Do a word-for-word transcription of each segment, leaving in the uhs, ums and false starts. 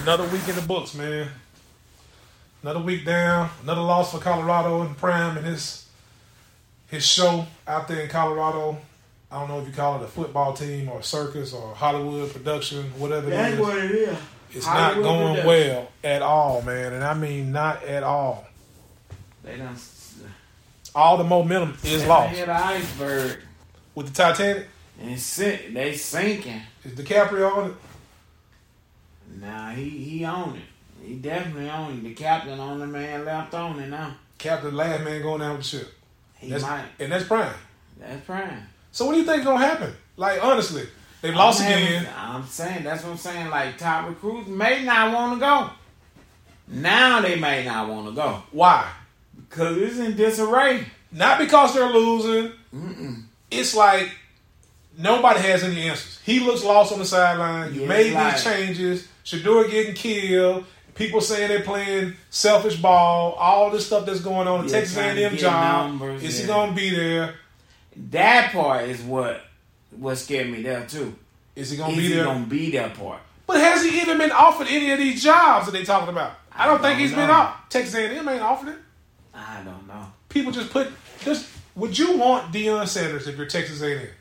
Another week in the books, man. Another week down. Another loss for Colorado and Prime and his his show out there in Colorado. I don't know if you call it a football team or a circus or Hollywood production, whatever That's it is. what it is. It's Hollywood not going production. well at all, man. And I mean not at all. They done All the momentum is lost. hit an iceberg With the Titanic, and sink, they sinking. is DiCaprio on it? Nah, he he on it. He definitely on it. The captain on the man left on it now. Captain, last man going down with the ship. He That's, might. and that's Prime. That's prime. So what do you think is going to happen? Like, honestly, they lost I'm having- again. I'm saying, that's what I'm saying. Like, top recruits may not want to go. Now they may not want to go. Why? Because it's in disarray. Not because they're losing. Mm-mm. It's like nobody has any answers. He looks lost on the sideline. You Yeah, made like- these changes. Shador getting killed. People saying they're playing selfish ball. All this stuff that's going on. The Yeah, Texas A trying and to M get job. numbers, Is he yeah. going to be there? That part is what what scared me there, too. Is he going Is to be he there? going to be that part? But has he even been offered any of these jobs that they talking about? I don't I think don't he's been know. off. Texas A and M ain't offered it. I don't know. People just put just. Would you want Deion Sanders if you're Texas A and M?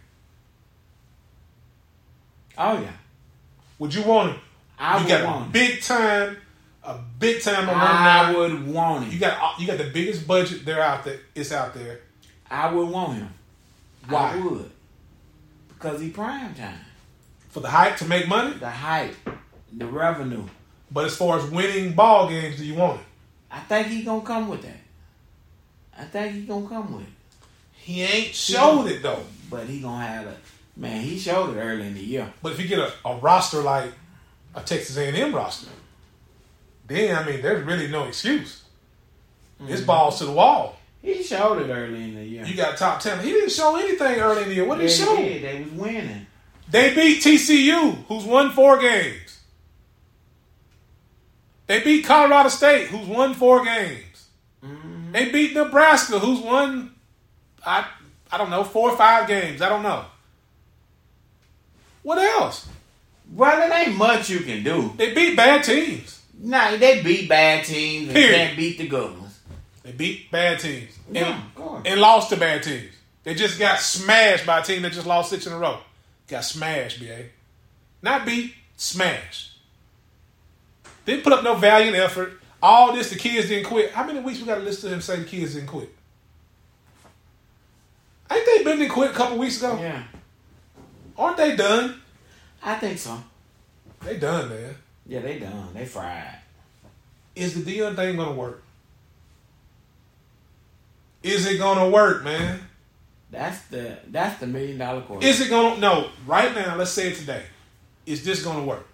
Oh, yeah. Would you want him? I you would got want a him. big time, a big time I alumni. would want him. You got you got the biggest budget there out there. It's out there. I would want him. Why? I would. Because he prime time. For the hype to make money. The hype. The revenue. But as far as winning ball games, do you want it? I think he going to come with that. I think he going to come with it. He ain't showed it though. But he going to have a... Man, he showed it early in the year. But if you get a, a roster like a Texas A and M roster, then I mean, there's really no excuse. It's Mm-hmm. balls to the wall. He showed it early in the year. You got top ten. He didn't show anything early in the year. What did they he show? did. They was winning. They beat T C U, who's won four games. They beat Colorado State, who's won four games. Mm-hmm. They beat Nebraska, who's won, I I don't know, four or five games. I don't know. What else? Well, it ain't much you can do. They beat bad teams. Nah, they beat bad teams and Period. can't beat the good ones. They beat bad teams. And, Yeah, of course. and lost to bad teams. They just got smashed by a team that just lost six in a row. Got smashed, B A. Not beat, smashed. Didn't put up no valiant effort. All this, the kids didn't quit. How many weeks we got to listen to him say the kids didn't quit? Ain't they been didn't quit a couple weeks ago? Yeah, Aren't they done? I think so. They done, man. Yeah, they done. They fried. Is the Deion thing going to work? Is it going to work, man? That's the that's the million dollar question. Is it going to... No, right now, let's say it today. Is this going to work?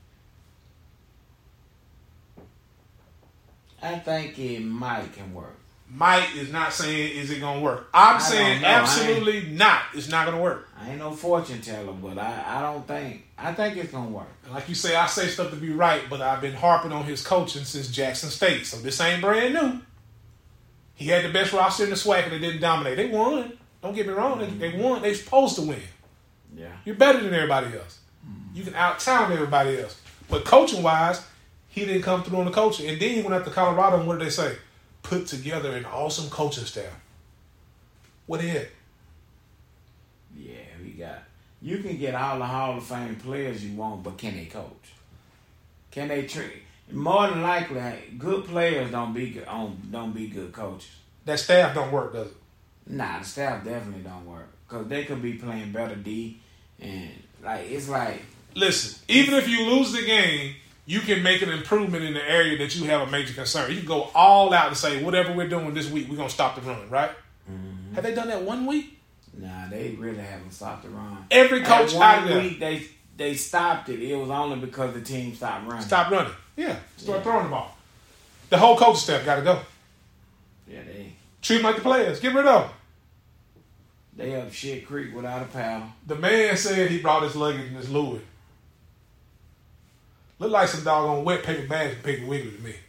I think it might can work. Mike is not saying, is it going to work? I'm I saying don't know. I absolutely not. It's not going to work. I ain't no fortune teller, but I, I don't think I think it's gonna work. And like you say, I say stuff to be right, but I've been harping on his coaching since Jackson State. So this ain't brand new. He had the best roster in the SWAC and they didn't dominate. They won. Don't get me wrong. They, they won. They supposed to win. Yeah. You're better than everybody else. You can out-talent everybody else. But coaching-wise, he didn't come through on the coaching. And then he went out to Colorado, and what did they say? Put together an awesome coaching staff. What they had? Yeah, we got. You can get all the Hall of Fame players you want, but can they coach? Can they train? More than likely, good players don't be good. Don't be good coaches. That staff don't work, does it? Nah, the staff definitely don't work because they could be playing better D, and like it's like. Listen, even if you lose the game, you can make an improvement in the area that you have a major concern. You can go all out and say, whatever we're doing this week, we're going to stop the run, right? Mm-hmm. Have they done that one week? Nah, they really haven't stopped the run. Every coach At out one there. week they they stopped it. It was only because the team stopped running. Stop running. Yeah, start Yeah. throwing the ball. The whole coaching staff got to go. Yeah, they Treat them like the players. Get rid of them. they up shit creek without a paddle. The man said he brought his luggage in his Louis. Look like some doggone wet paper bags from Piggly Wiggly to me.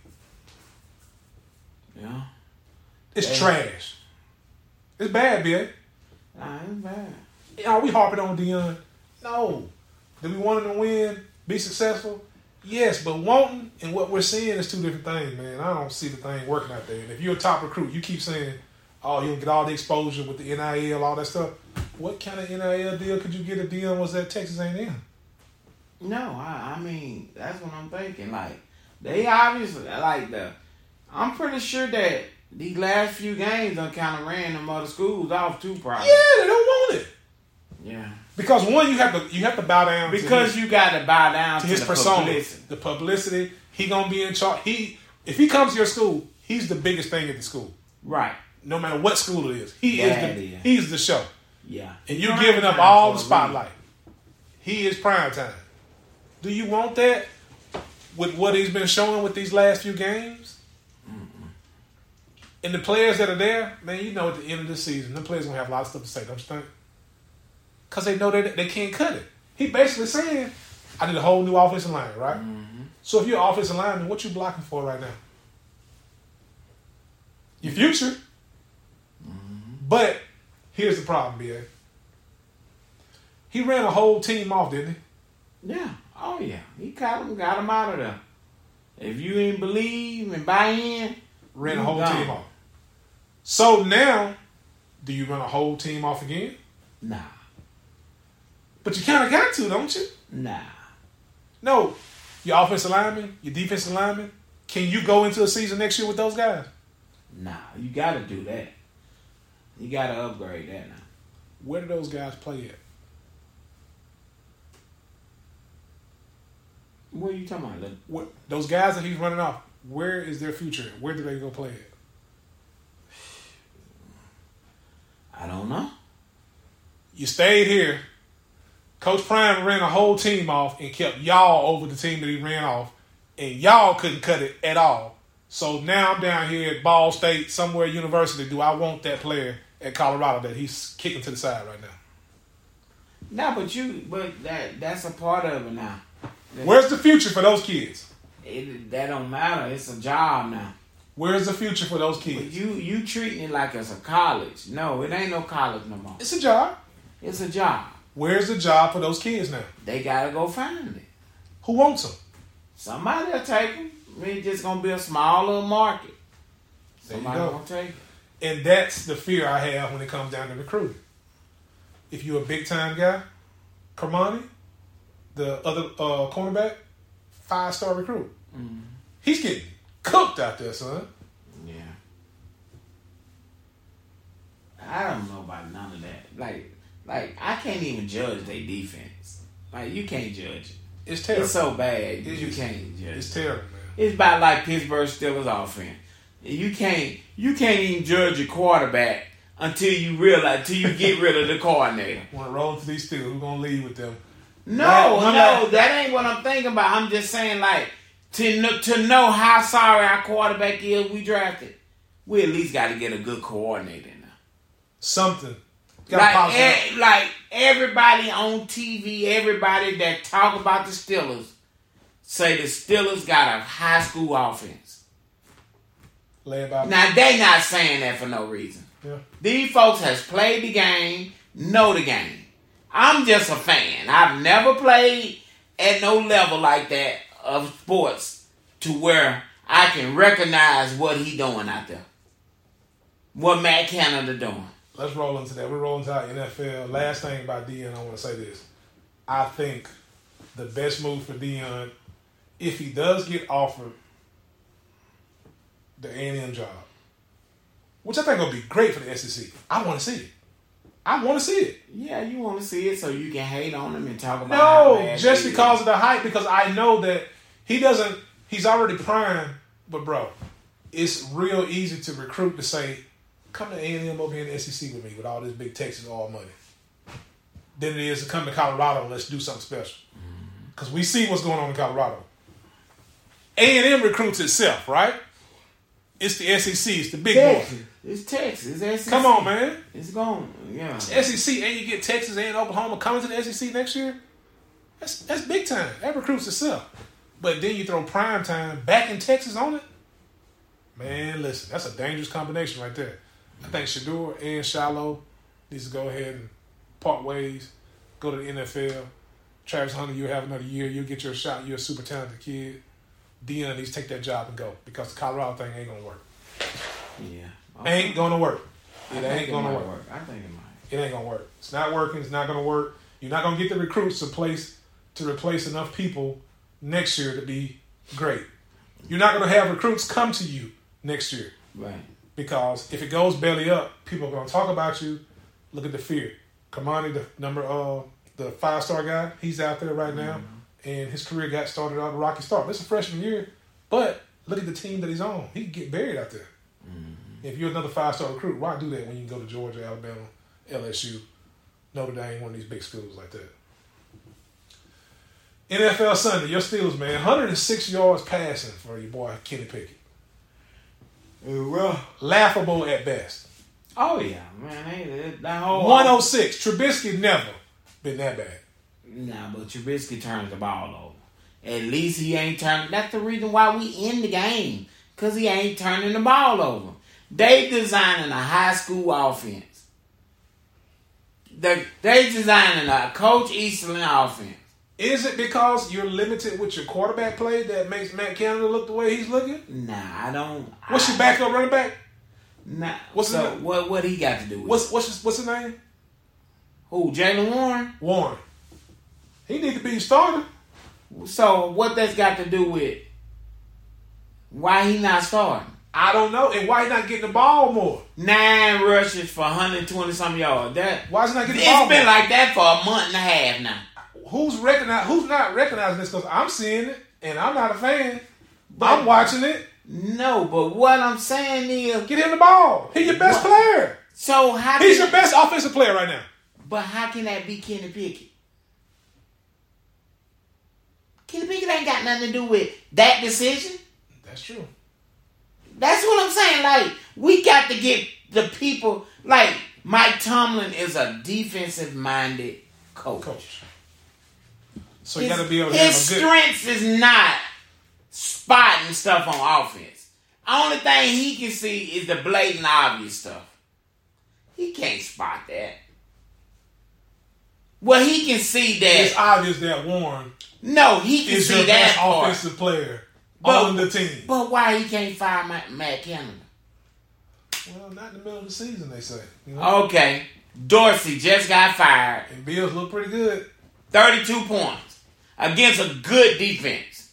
Yeah, It's Yeah. trash. It's bad, B A. nah, it's bad. Are we harping on Deion? No. Do we want him to win, be successful? Yes, but wanting and what we're seeing is two different things, man. I don't see the thing working out there. And if you're a top recruit, you keep saying, oh, you'll get all the exposure with the N I L, all that stuff. What kind of N I L deal could you get if Deion was at Texas A and M? No, I, I mean, that's what I'm thinking. Like, they obviously, like, the, I'm pretty sure that these last few games done kind of ran them other schools off too, probably. Yeah, they don't want it. Yeah. Because one, you have to you have to bow down because to his, you got to bow down to to his the persona, publicity. the publicity. He gonna be in charge. He if he comes to your school, he's the biggest thing at the school. Right. No matter what school it is, he That is the is. he's the show. Yeah. And you're Prime giving up time all for the a spotlight. He is prime time. Do you want that with what he's been showing with these last few games? Mm-mm. And the players that are there, man, you know at the end of the season, the players gonna have a lot of stuff to say, don't you think? Because they know that they can't cut it. He basically saying, I need a whole new offensive line, right? Mm-hmm. So if you're an offensive lineman, what you blocking for right now? Your future. Mm-hmm. But here's the problem, B A. He ran a whole team off, didn't he? Yeah. Oh, yeah. He caught him, got him out of there. If you ain't believe and buy in, ran a whole gone. team off. So now, do you run a whole team off again? Nah. But you kind of got to, don't you? Nah. No. Your offensive lineman, your defensive lineman, can you go into a season next year with those guys? Nah. You got to do that. You got to upgrade that now. Where do those guys play at? What are you talking about? What, those guys that he's running off, where is their future at? Where do they go play at? I don't know. You stayed here. Coach Prime ran a whole team off and kept y'all over the team that he ran off, and y'all couldn't cut it at all. So now I'm down here at Ball State, somewhere university. Do I want that player at Colorado that he's kicking to the side right now? No, but you, but that that's a part of it now. That's, Where's the future for those kids? It, that don't matter. It's a job now. Where's the future for those But kids? you you treating it like it's a college. No, it ain't no college no more. It's a job. It's a job. Where's the job for those kids now? They gotta go find it. Who wants them? Somebody will take them. It's just gonna be a small little market. There you Somebody go. gonna take it. And that's the fear I have when it comes down to recruiting. If you're a big time guy, Kermani, the other uh, cornerback, five star recruit, Mm-hmm. he's getting cooked out there, son. Yeah. I don't know about none of that. Like, like I can't even judge their defense. Like, you can't judge it. It's terrible. It's so bad. It you is. can't judge It's it. terrible, man. It's about like Pittsburgh Steelers offense. You can't you can't even judge your quarterback until you realize until you get rid of the coordinator. Want to roll into these Steelers? Who's gonna lead with them? No, Right, no, one last- that ain't what I'm thinking about. I'm just saying, like, to know, to know how sorry our quarterback is we drafted, we at least got to get a good coordinator now. Something. Gotta Like, polish it up. e- like everybody on T V, everybody that talk about the Steelers, say the Steelers got a high school offense. Led by Now, they not saying that for no reason. yeah. These folks has played the game, know the game. I'm just a fan. I've never played at no level like that of sports to where I can recognize what he doing out there. What Matt Canada doing. Let's roll into that. We're rolling to our N F L. Last thing about Deion, I want to say this. I think the best move for Deion, if he does get offered the A and M job, which I think will be great for the S E C. I want to see it. I want to see it. Yeah, you want to see it so you can hate on him and talk about how No, bad just he because is. of the hype, because I know that he doesn't, he's already primed, but bro, it's real easy to recruit to say, come to A and M over here in the S E C with me with all this big Texas all money. Than it is to come to Colorado and let's do something special. Because we see what's going on in Colorado. A and M recruits itself, right? It's the S E C, it's the big Texas. boy. It's Texas. It's S E C. Come on, man. It's gone. Yeah. It's S E C, and you get Texas and Oklahoma coming to the S E C next year. That's that's big time. That recruits itself. But then you throw prime time back in Texas on it. Man, listen, that's a dangerous combination right there. I think Shador and Shiloh needs to go ahead and part ways, go to the N F L. Travis Hunter, you'll have another year. You'll get your shot. You're a super talented kid. Deion needs to take that job and go because the Colorado thing ain't going to work. Yeah. Okay. Ain't going to work. It I ain't going to work. work. I think it might. It ain't going to work. It's not working. It's not going to work. You're not going to get the recruits to place to replace enough people next year to be great. You're not going to have recruits come to you next year. Right. Because if it goes belly up, people are going to talk about you. Look at the fear. Kamani, the number, uh, the five-star guy, he's out there right now, mm-hmm. and his career got started on a rocky start. This is a freshman year, but look at the team that he's on. He can get buried out there. Mm-hmm. If you're another five-star recruit, why do that when you can go to Georgia, Alabama, L S U, Notre Dame, one of these big schools like that? N F L Sunday, your Steelers, man, one hundred six yards passing for your boy Kenny Pickett. Well, laughable at best. Oh yeah, man, hey, that whole one oh six. Trubisky never been that bad. Nah, but Trubisky turns the ball over. At least he ain't turning. That's the reason why we in the game, cause he ain't turning the ball over. They designing a high school offense. They they designing a Coach Easterling offense. Is it because you're limited with your quarterback play that makes Matt Canada look the way he's looking? Nah, I don't. What's I, your backup running back? Nah. What's so his name? What what he got to do with what's it? what's his, what's his name? Who? Jaylen Warren. Warren. He need to be starter. So what that's got to do with why he not starting? I don't know, and why he not getting the ball more? Nine rushes for one hundred twenty some yards. That why is he not getting the it's ball? It's been more? like that for a month and a half now. Who's recognize? Who's not recognizing this? Because I'm seeing it, and I'm not a fan. But I'm watching it. No, but what I'm saying is, get him the ball. He's your best what? player. So how? He's can, your best offensive player right now. But how can that be Kenny Pickett? Kenny Pickett ain't got nothing to do with that decision. That's true. That's what I'm saying. Like, we got to get the people. Like, Mike Tomlin is a defensive-minded coach. coach. So his, you got to be able to his have a good... strengths is not spotting stuff on offense. Only thing he can see is the blatant obvious stuff. He can't spot that. Well, he can see that. It's obvious that Warren no, he can is see your that best part. offensive player but, on the team. But why he can't fire Matt, Matt Canada? Well, not in the middle of the season, they say. You know? Okay. Dorsey just got fired. And Bills look pretty good. thirty-two points against a good defense.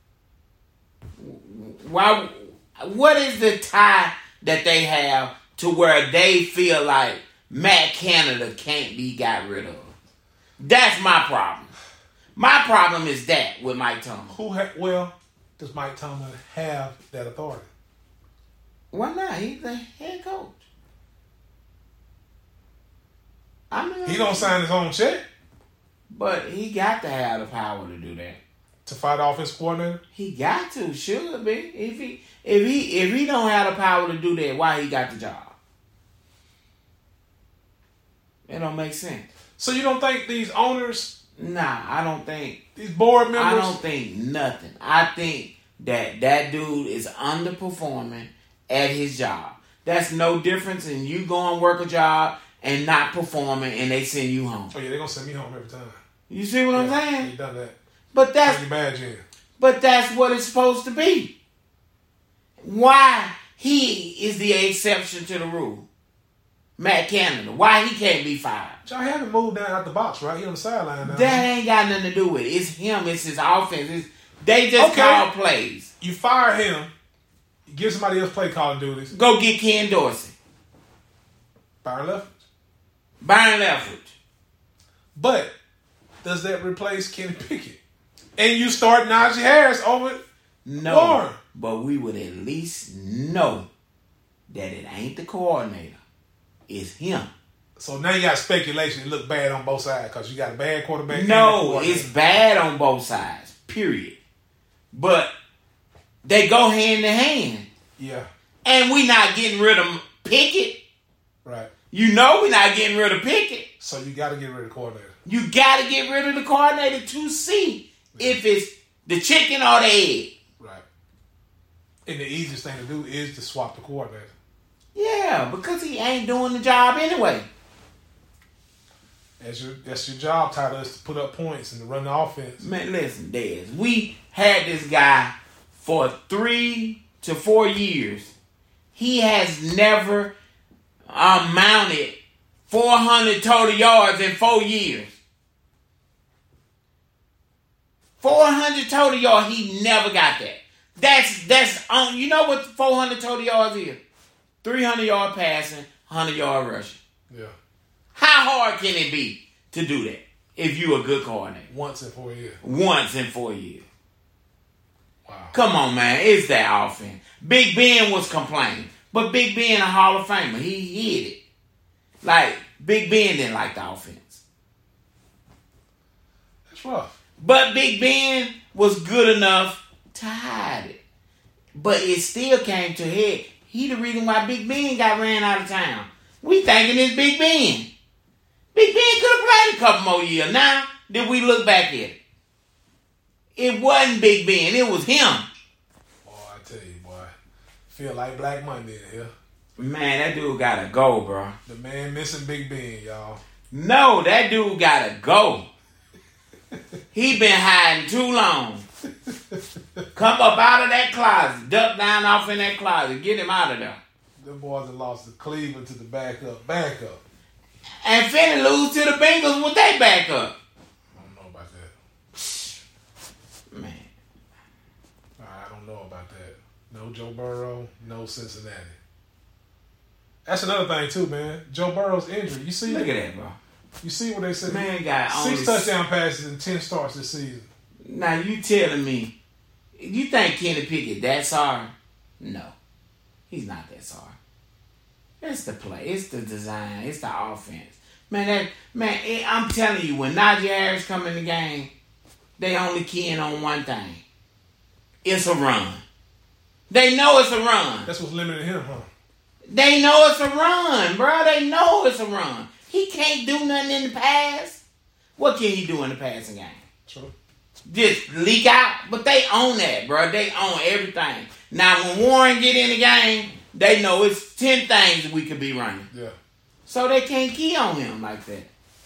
Why? What is the tie that they have to where they feel like Matt Canada can't be got rid of? That's my problem. My problem is that with Mike Tomlin. Who? Ha- well, does Mike Tomlin have that authority? Why not? He's the head coach. I mean, he don't sign his own check. But he got to have the power to do that. To fight the offense coordinator? He got to, should be. If he if he if he don't have the power to do that, why he got the job? It don't make sense. So you don't think these owners? Nah, I don't think these board members. I don't think nothing. I think that that dude is underperforming at his job. That's no difference in you going work a job and not performing, and they send you home. Oh yeah, they're gonna send me home every time. You see what yeah, I'm saying? They done that. But that's bad, yeah. But that's what it's supposed to be. Why he is the exception to the rule? Matt Canada. Why he can't be fired? Y'all haven't moved down out the box, right? He on the sideline now. That ain't got nothing to do with it. It's him. It's his offense. It's, they just okay. call plays. You fire him. You give somebody else play calling duties. Go get Ken Dorsey. Byron Leftwich. Byron Leftwich. But does that replace Kenny Pickett? And you start Najee Harris over no, Warren. But we would at least know that it ain't the coordinator. It's him. So now you got speculation. It look bad on both sides because you got a bad quarterback. No, it's bad on both sides. Period. But they go hand in hand. Yeah. And we not getting rid of Pickett. Right. You know we not getting rid of Pickett. So you got to get rid of the coordinator. You got to get rid of the coordinator to see yeah. if it's the chicken or the egg. Right. And the easiest thing to do is to swap the coordinator. Yeah, because he ain't doing the job anyway. That's your that's your job title is to put up points and to run the offense. Man, listen, Dez. We had this guy for three to four years. He has never uh, mounted four hundred total yards in four years. four hundred total yards, he never got that. That's that's on. You know what four hundred total yards is? three hundred yard passing, one hundred yard rushing. Yeah. How hard can it be to do that if you're a good coordinator? Once in four years. Once in four years. Wow. Come on, man. It's that offense. Big Ben was complaining. But Big Ben a Hall of Famer. He hid it. Like, Big Ben didn't like the offense. That's rough. But Big Ben was good enough to hide it. But it still came to head. He the reason why Big Ben got ran out of town. We thinking it's Big Ben. Big Ben could have played a couple more years. Now, did we look back at it? It wasn't Big Ben. It was him. Boy, I tell you, boy. Feel like Black Monday in here. Man, that dude gotta go, bro. The man missing Big Ben, y'all. No, that dude gotta go. He been hiding too long. Come up out of that closet. Duck down off in that closet. Get him out of there. Them boys have lost to Cleveland to the backup. Backup. And finna lose to the Bengals with their backup. I don't know about that. Man. I don't know about that. No Joe Burrow, no Cincinnati. That's another thing too, man. Joe Burrow's injury. You see? Look at that, bro. You see what they said? Man got six only touchdown passes and ten starts this season. Now you telling me, you think Kenny Pickett that sorry? No, he's not that sorry. It's the play, it's the design, it's the offense. Man, that man, it, I'm telling you, when Najee Harris come in the game, they only keying on one thing. It's a run. They know it's a run. That's what's limiting him, huh? They know it's a run, bro. They know it's a run. He can't do nothing in the pass. What can he do in the passing game? True. Just leak out. But they own that, bro. They own everything. Now, when Warren get in the game, they know it's ten things we could be running. Yeah. So they can't key on him like that.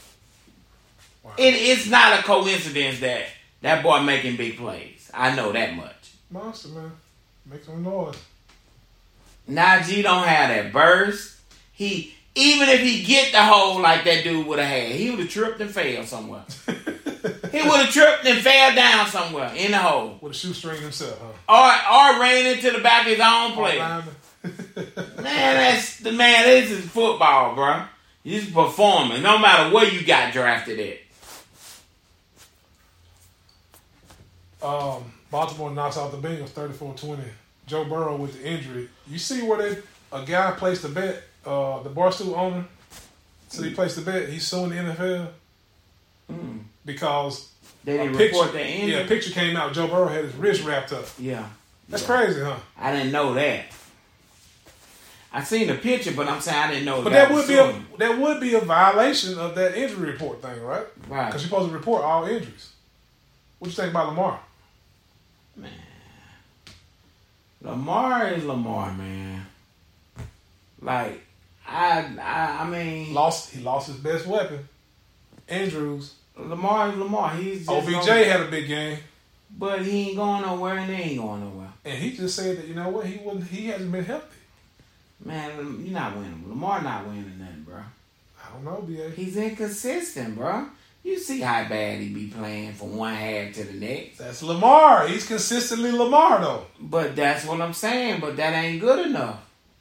Wow. It, it's not a coincidence that that boy making big plays. I know that much. Monster, man. Make some noise. Najee don't have that burst. He... Even if he get the hole like that dude would have had, he would have tripped and fell somewhere. He would have tripped and fell down somewhere in the hole. With a shoestring himself, huh? Or or ran into the back of his own player. Man, that's the man. This is football, bro. He's performing, no matter where you got drafted at. Um, Baltimore knocks out the Bengals thirty-four twenty. Joe Burrow with the injury. You see where they a guy placed a bet. Uh, the Barstool owner said he placed a bet. He's suing the N F L Mm. because They didn't a picture, report the injury? yeah, a picture came out. Joe Burrow had his wrist wrapped up. Yeah. That's yeah. crazy, huh? I didn't know that. I seen the picture, but I'm saying I didn't know But that that would was be a suing. that would be a violation of that injury report thing, right? Right. Because you're supposed to report all injuries. What you think about Lamar? Man. Lamar is Lamar, man. Like, I, I, I mean, Lost. He lost his best weapon, Andrews. Lamar is Lamar. He's just O B J gonna- had a big game, but he ain't going nowhere, and they ain't going nowhere. and he just said that you know what he wasn't. He hasn't been healthy. Man, you're not winning. Lamar not winning nothing, bro. I don't know, B A. He's inconsistent, bro. You see how bad he be playing from one half to the next. That's Lamar. He's consistently Lamar though. But that's what I'm saying. But that ain't good enough.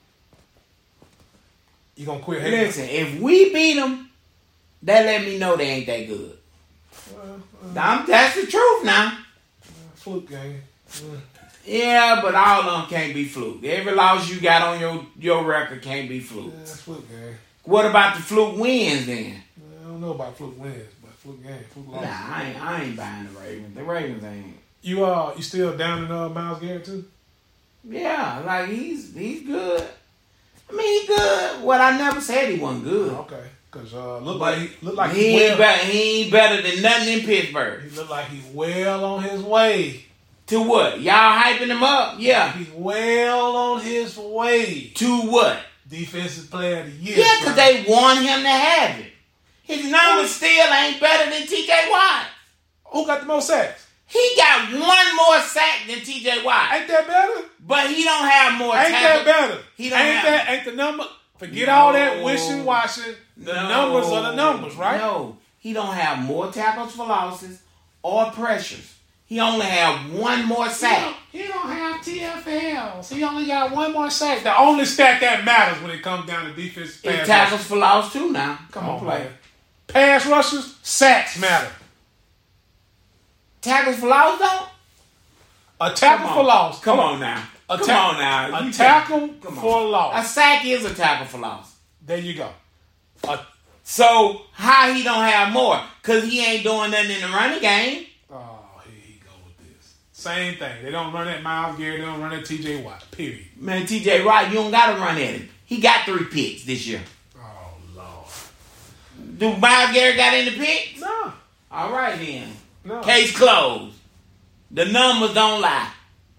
You gonna quit hating? Listen, if we beat them, that let me know they ain't that good. Well, uh, I'm, that's the truth now. fluke game. Mm. Yeah, but all of them can't be fluke. Every loss you got on your, your record can't be fluke. Yeah, fluke game. What about the fluke wins then? I don't know about fluke wins, but fluke game, fluke Nah, loss. I ain't, I ain't buying the Ravens. The Ravens ain't. You uh, you still down in uh, Myles Garrett too? Yeah, like he's he's good. I mean, he good. What I never said he wasn't good. Okay, because uh, look But like he look like he he ain't well, better. He ain't better than nothing in Pittsburgh. he look like he's well on his way. To what? Y'all hyping him up? Yeah. He's well on his way. To what? Defensive player of the year. Yeah, because son. they want him to have it. His numbers still ain't better than T J Watt. Who got the most sacks? He got one more sack than T J Watt. Ain't that better? But he don't have more Ain't tackles. that better? He don't ain't have that ain't the number? Forget No. all that wishing, washing. The No. numbers are the numbers, right? No. He don't have more tackles for losses or pressures. He only have one more sack. He don't, he don't have T F Ls. He only got one more sack. The only stat that matters when it comes down to defense. It tackles for loss too now. Come Don't on, play. man. Pass rushes, sacks matter. Tackles for loss don't? A tackle Come for on. loss. Come on now. A Come ta- on now. A You tackle can't- come on. for A loss. sack is a tackle for loss. There you go. A, So how he don't have more? Cause he ain't doing nothing in the running game. oh, here he go with this. Same thing. They don't run at Myles Garrett. They don't run at T J Watt. Period. Man, T J Watt, you don't gotta run at him. He got three picks this year. Oh Lord. Do Myles Garrett got any picks? No. All right then. No. Case closed. The numbers don't lie.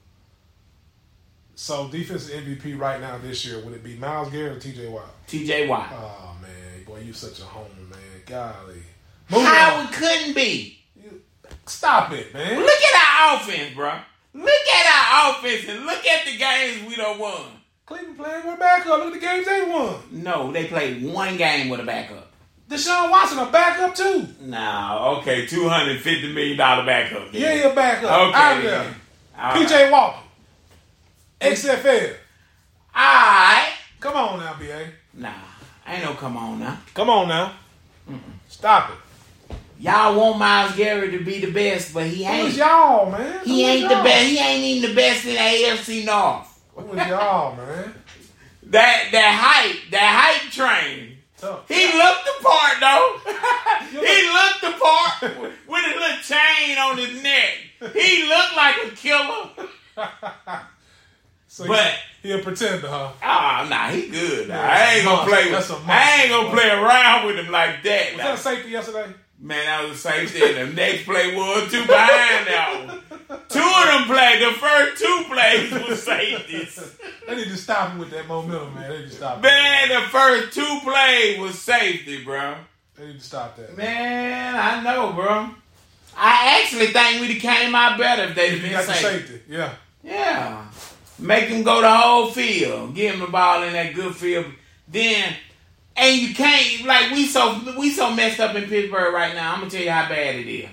So defensive M V P right now this year, would it be Myles Garrett or T J Watt? T J Watt. Oh man, boy, you such a homer, man. Golly. Moving How on. it couldn't be? You- Stop it, man. Look at our offense, bro. Look at our offense and look at the games we done won. Cleveland playing with a backup. Look at the games they won. No, they played one game with a backup. Deshaun Watson a backup too. Nah, okay, two hundred fifty million dollars backup. Yeah, he a backup. Okay. Out there. All P right. J Walker. X F L. Alright. Come on now, B A. Nah, ain't no come on now. Come on now. Stop it. Y'all want Myles Garrett to be the best, but he Who ain't. is y'all, man? He Who is ain't the y'all? best. He ain't even the best in the A F C North. Who is y'all, man? That that hype, that hype train. Tough. He looked the part though. He looked the part with his little chain on his neck. He looked like a killer. So But- he, he a pretender, huh? Ah, nah, he good. Nah. Yeah, I ain't gonna monster. play That's with. a monster. I ain't gonna play around with him like that. Was Nah. that a safety yesterday? Man, that was a safety. And the next play was two behind that one. Two of them plays. The first two plays was safeties. They need to stop him with that momentum, man. They need to stop Man, that. the first two plays was safety, bro. They need to stop that. Man, I know, bro. I actually think we'd have came out better if they'd have You been got the safety. safety. Yeah. Yeah. Make him go the whole field. Give him the ball in that good field. Then, and you can't, like, we so we so messed up in Pittsburgh right now. I'm going to tell you how bad it is.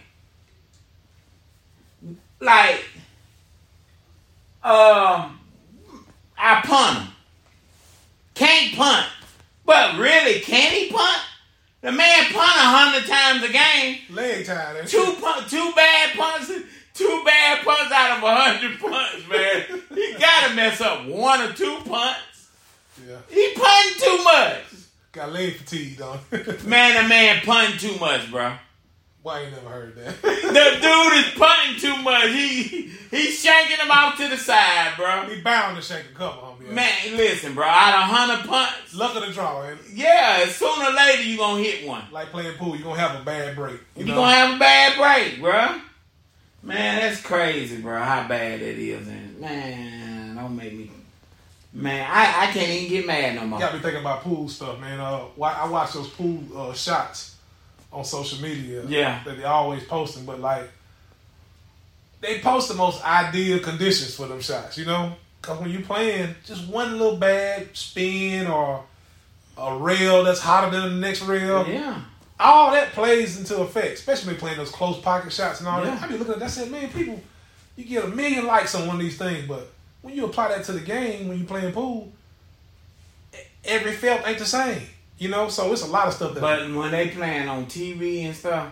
Like, um, I punt him. Can't punt. But really, can he punt? The man punt a hundred times a game. Leg tie. That Two shit. punt, two bad punts, two bad punts out of a hundred punts, man. He gotta mess up one or two punts. Yeah. He punting too much. Got leg fatigue, on. Man, the man punting too much, bro. Why you never heard that? The dude is punting too much. He he's shanking him out to the side, bro. He bound to shake a couple on me. Man, listen, bro. Out of hundred punts, Luck of the draw, man. yeah, sooner or later you gonna hit one. Like playing pool, you're going to have a bad break. You You know? gonna have a bad break, bro. Man, that's crazy, bro. How bad that is, and man, don't make me. Man, I, I can't even get mad no more. Got me thinking about pool stuff, man. Uh, why- I watch those pool uh, shots on social media. Yeah. That they always posting, but like they post the most ideal conditions for them shots, you know? Because when you playing, just one little bad spin or a rail that's hotter than the next rail, Yeah. all that plays into effect, especially when playing those close pocket shots and all Yeah. that. I be looking at that and saying, man, people, you get a million likes on one of these things, but when you apply that to the game, when you playing pool, e- every felt ain't the same. You know, so it's a lot of stuff that But when they playing on T V and stuff,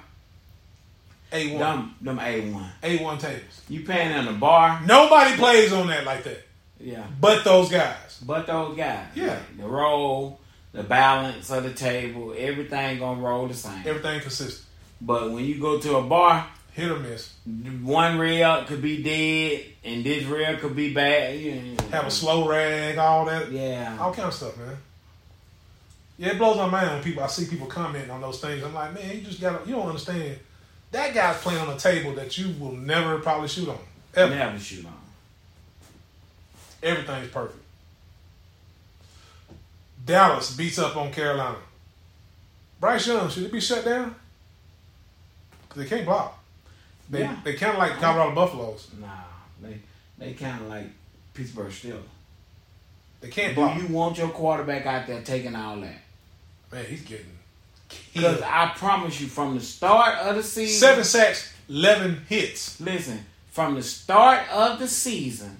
A one, them them A one. A one tables. You playing in a bar, Nobody plays on that like that, yeah. but those guys. But those guys, Yeah. like, the roll, the balance of the table, everything gonna roll the same. Everything consistent, But when you go to a bar, hit or miss. one rail could be dead, and this rail could be bad. You know, Have a slow rag, all that, yeah. all kind of stuff, man. Yeah, it blows my mind when people I see people commenting on those things. I'm like, man, you just got you don't understand. That guy's playing on a table that you will never probably shoot on. Ever. Never shoot on. Everything's perfect. Dallas beats up on Carolina. Bryce Young, should it be shut down? Because they can't block. They Yeah. they kind of like Colorado Buffaloes. Nah, they they kind of like Pittsburgh Steelers. They can't Do block. you want your quarterback out there taking all that? Man, he's getting Because killed. I promise you, from the start of the season, Seven sacks, eleven hits. listen, from the start of the season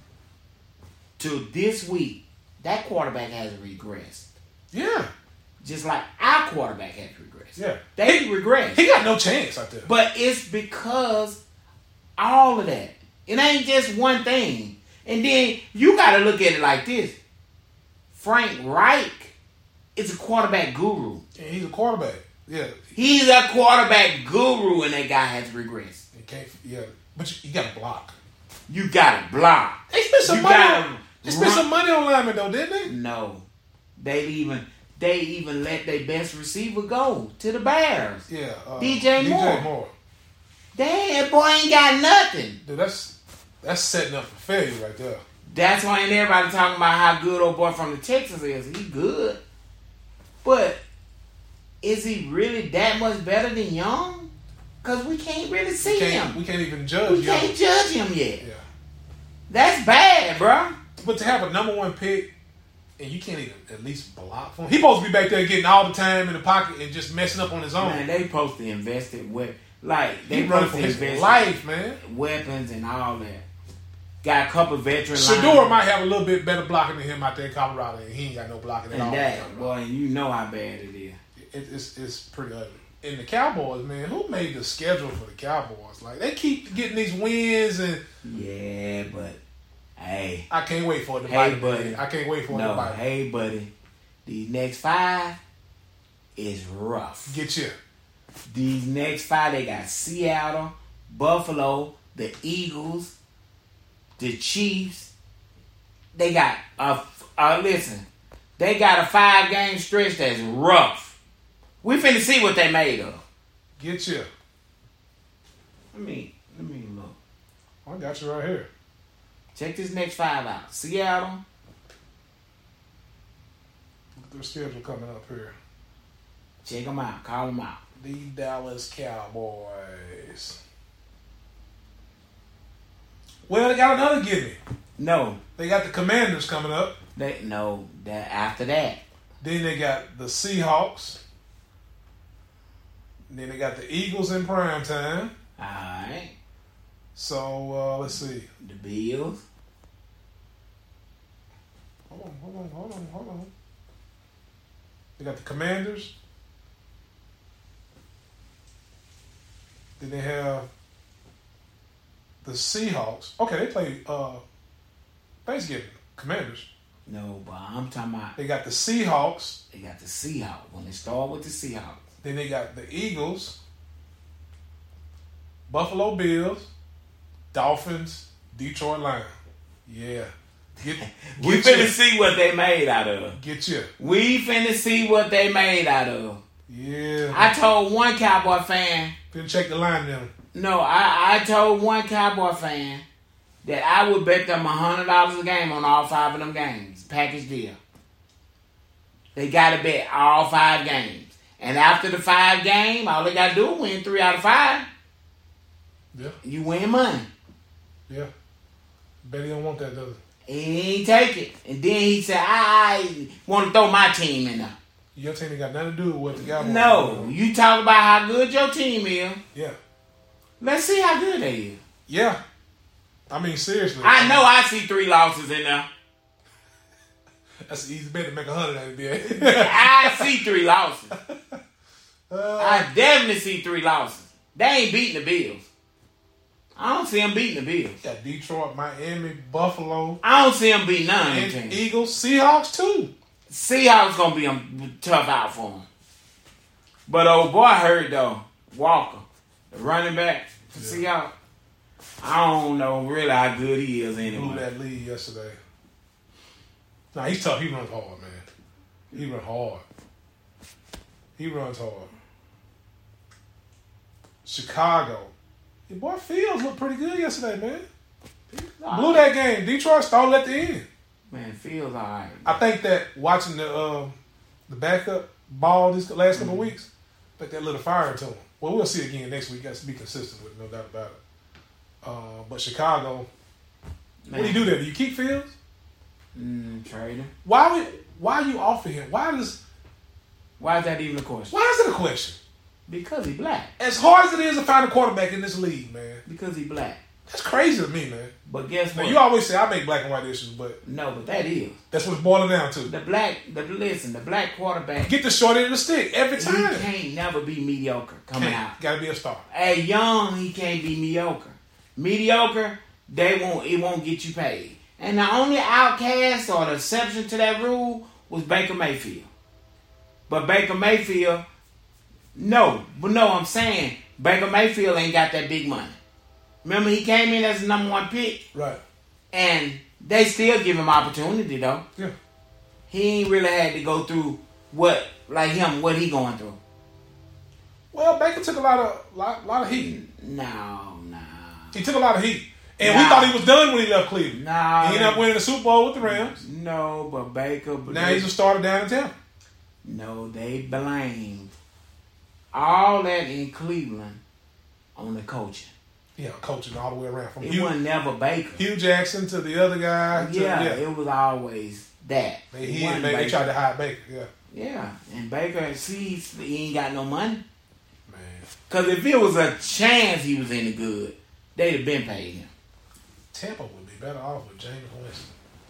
to this week, that quarterback has regressed. Yeah, Just like our quarterback has regressed. yeah. They he, regressed. he got no chance out there. But it's because all of that. It ain't just one thing. And then you got to look at it like this. Frank Reich is a quarterback guru. Yeah, he's a quarterback. Yeah, He's a quarterback guru, and that guy has regressed. he can't. Yeah, but you, you got to block. You got to block. They spent some You money. gotta On, they spent run- some money on linemen though, didn't they? No. They even they even let their best receiver go to the Bears. Yeah, uh, D J D J Moore. Moore. That boy ain't got nothing. Dude, that's that's setting up for failure right there. That's why ain't everybody talking about how good old boy from the Texas is. He good. But is he really that much better than Young? Because we can't really see We can't, him. we can't even judge. We Young. can't judge him yet. Yeah, That's bad, bro. but to have a number one pick and you can't even at least block for him. He supposed to be back there getting all the time in the pocket and just messing up on his own. Man, they supposed to invest in weapons. Like, they He running supposed for to his invest life, man. in weapons and all that. Got a couple veteran Shador linemen. might have a little bit better blocking than him out there in Colorado, and he ain't got no blocking at all. And that, boy, you know how bad it is. It, it's it's pretty ugly. And the Cowboys, man, who made the schedule for the Cowboys? Like they keep getting these wins, and Yeah, but hey, I can't wait for it to Hey, bite. buddy. Man. I can't wait for it to no, bite. hey, buddy, these next five is rough. Get you. These next five, they got Seattle, Buffalo, the Eagles, the Chiefs. They got a uh, listen. They got a five game stretch that's rough. We finna see what they made of. Get you. Let me let me look. I got you right here. Check this next five out. Seattle. Look at their schedule coming up here. Check them out. Call them out. The Dallas Cowboys. Well, they got another gimme. No, They got the Commanders coming up. they no. That after that, Then they got the Seahawks. And then they got the Eagles in prime time. all right. So uh, let's see. The Bills. Hold on, hold on, hold on, hold on. They got the Commanders. Then they have the Seahawks. Okay, they play uh, Thanksgiving. Commanders. No, but I'm talking about They got the Seahawks. they got the Seahawks. When they start with the Seahawks, Then they got the Eagles, Buffalo Bills, Dolphins, Detroit Lions. Yeah. Get, we get finna you. see what they made out of. Get you. We finna see what they made out of. Yeah. I told one Cowboy fan, Then check the line then. no, I, I told one Cowboy fan that I would bet them a hundred dollars a game on all five of them games. Package deal. They gotta bet all five games. And after the five game, all they gotta do is win three out of five. Yeah. You win money. Yeah. Bet he don't want that, does he? He ain't take it. And then he said, I, I want to throw my team in there. Your team ain't got nothing to do with what the Cowboys No, do. you talk about how good your team is. Yeah. Let's see how good they is. Yeah. I mean, seriously. I know I see three losses in there. That's an easy bet to make a hundred at the N B A. I see three losses. uh, I definitely see three losses. They ain't beating the Bills. I don't see them beating the Bills. got Detroit, Miami, Buffalo, I don't see them beating none of them and teams. Eagles, Seahawks too. Seahawks gonna be a tough out for them. But old boy heard though, Walker, the running back for Seahawks. I don't know really how good he is Blew anyway. that lead yesterday. Nah, he's tough. He runs hard, man. He runs hard. He runs hard. Chicago. Your boy Fields looked pretty good yesterday, man. Blew that game. Detroit stalled at the end. Man, feels alright. I think that watching the uh, the backup ball these last couple of weeks, Put that little fire into him. Well, we'll see it again next week. Got to be consistent with it, no doubt about it. Uh, but Chicago, Man. what do you do there? Do you keep Fields? Mm, trade him. Why would, why are you offering him? Why does Why is that even a question? why is it a question? Because he black. As hard as it is to find a quarterback in this league, man, Because he black. that's crazy to me, man. But guess Now what? you always say I make black and white issues, but no, but that is. that's what it's boiling down to. The black, the listen, the black quarterback, Get the short end of the stick every he time. can't never be mediocre coming Can't. out. Gotta be a star. At young, he can't be mediocre. Mediocre, they won't. It won't get you paid. And the only outcast or the exception to that rule was Baker Mayfield. But Baker Mayfield, no, but no, I'm saying Baker Mayfield ain't got that big money. Remember, he came in as the number one pick, Right. and they still give him opportunity though. Yeah. He ain't really had to go through what like him, what he going through. Well, Baker took a lot of lot, lot of heat. No, no. He took a lot of heat. And Nah. we thought he was done when he left Cleveland. Nah, he ended up winning the Super Bowl with the Rams. No, but Baker. But Now they, he's a starter down in Tampa. No, they blamed all that in Cleveland on the coaching. Yeah, coaching all the way around. From It Hugh, wasn't never Baker. Hugh Jackson to the other guy. To, yeah, yeah. it was always that. They, It he, wasn't they, they Baker. tried to hide Baker. Yeah. Yeah, and Baker, see, he ain't got no money. Man. Because if it was a chance he was any good, they'd have been paid him. Tampa would be better off with James Winston.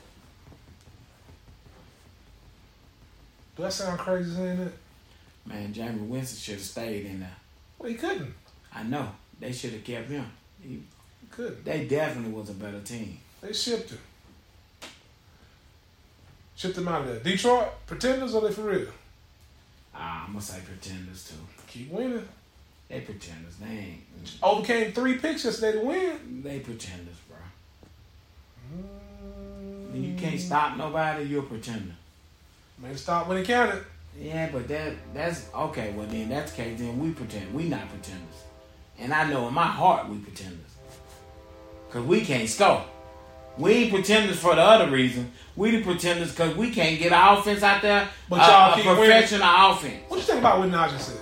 Do that sound crazy saying that? Man, James Winston should have stayed in there. Well, he couldn't. I know. They should have kept him. He, He couldn't. they definitely was a better team. They shipped him. Shipped him out of there. Detroit, pretenders or they for real? Ah, I'm going to say pretenders, too. Keep winning. They pretenders. They ain't. Overcame three picks yesterday to win. They pretenders, bro. Mm. When you can't stop nobody, you're a pretender. Man, stop when it counted. Yeah, but that that's okay. Well, then that's the case. Then we pretend. We not pretenders. And I know in my heart we pretenders. Because we can't score. We ain't pretenders for the other reason. We the pretenders because we can't get our offense out there. But uh, y'all a keep professional offense. What you think about what Najee said?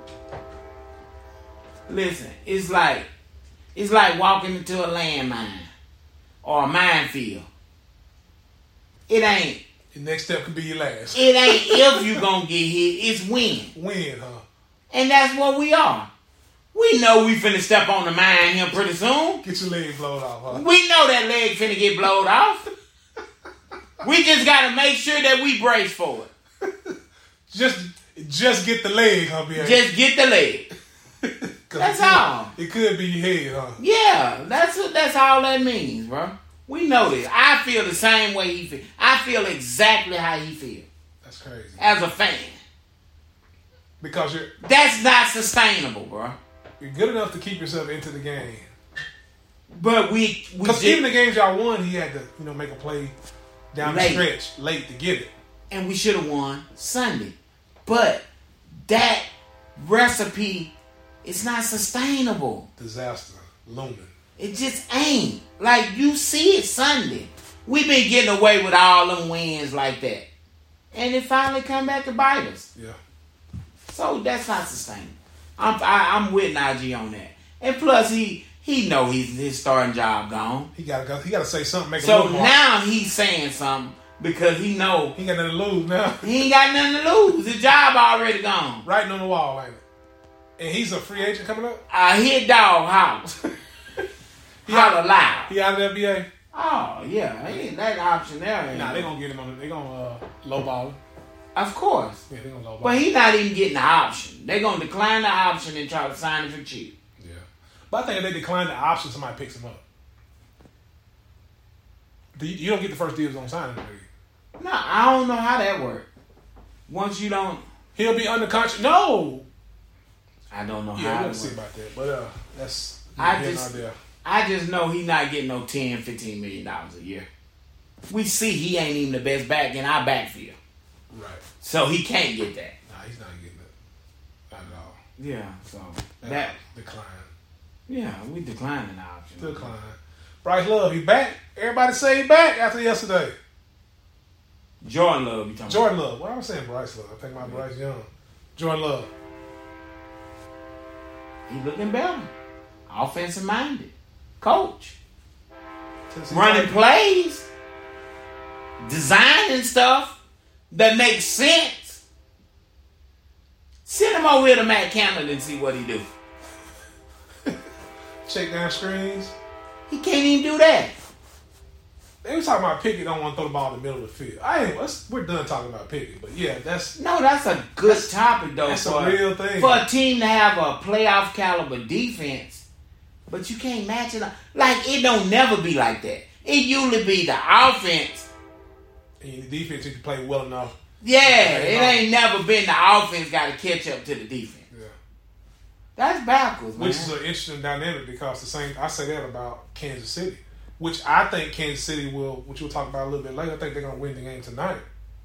Listen, it's like it's like walking into a landmine or a minefield. It ain't. The next step could be your last. It ain't if you gonna get hit. It's when. Win, huh? And that's what we are. We know we finna step on the mine here pretty soon. Get your leg blowed off, huh? We know that leg finna get blowed off. We just gotta make sure that we brace for it. Just, just get the leg, huh, B A? Just get the leg. That's it could, all. It could be your head, huh? Yeah, that's that's all that means, bro. We know this. I feel the same way he feel. I feel exactly how he feel. That's crazy. As a fan. Because you're That's not sustainable, bro. you're good enough to keep yourself into the game. But we we Because did, even the games y'all won, he had to, you know, make a play down Late. the stretch late to get it. and we should have won Sunday. But that recipe is not sustainable. Disaster looming. It just ain't. Like, you see it Sunday. We've been getting away with all them wins like that. And it finally come back to bite us. Yeah. So that's not sustainable. I'm I, I'm with Najee on that. And plus, he he know he's, his starting job gone. He gotta go. He gotta say something. Make a So little more. now he's saying something because he know He got nothing to lose now. he ain't got nothing to lose. His job already gone. Writing on the wall, ain't it? And he's a free agent coming up. A hit dog house. Holler loud. He out of the N B A. Oh yeah, ain't that option there. Ain't Nah, they it? gonna get him on. The, they gonna uh, lowball him. Of course. Yeah, they gonna lowball. But him. he not even getting the option. They gonna decline the option and try to sign him for cheap. Yeah, but I think if they decline the option, somebody picks him up. Do you, you don't get the first deals on signing him. No, I don't know how that works. Once you don't, He'll be under contract. No. I don't know Yeah, how we'll it see works. about that. But uh, that's I getting just- out there. I just know he not getting no ten, fifteen million dollars a year. We see he ain't even the best back in our backfield. Right. So he can't get that. Nah, he's not getting it. Not at all. Yeah, so That that decline. yeah, we declining the option. Decline. Bryce Love, he back. Everybody say he back after yesterday. Jordan Love, you talking Jordan Love. What I'm saying, Bryce Love. I think my Bryce Young. Jordan Love. He looking better. Offensive minded. Coach. Tennessee Running Titans. plays. Designing stuff that makes sense. Send him over here to Matt Cameron and see what he do. Check down screens. He can't even do that. They was talking about Pickett don't want to throw the ball in the middle of the field. I ain't. Let's, we're done talking about Pickett, but yeah, that's No, that's a good topic though. that's for, a real thing. For a team to have a playoff caliber defense, but you can't match it up. Like it don't never be like that. It usually be the offense. And the defense, you can play well enough. Yeah, it ain't never been the offense got to catch up to the defense. Yeah. That's backwards, man. Which is an interesting dynamic because the same I say that about Kansas City, which I think Kansas City will, which we'll talk about a little bit later. I think they're gonna win the game tonight.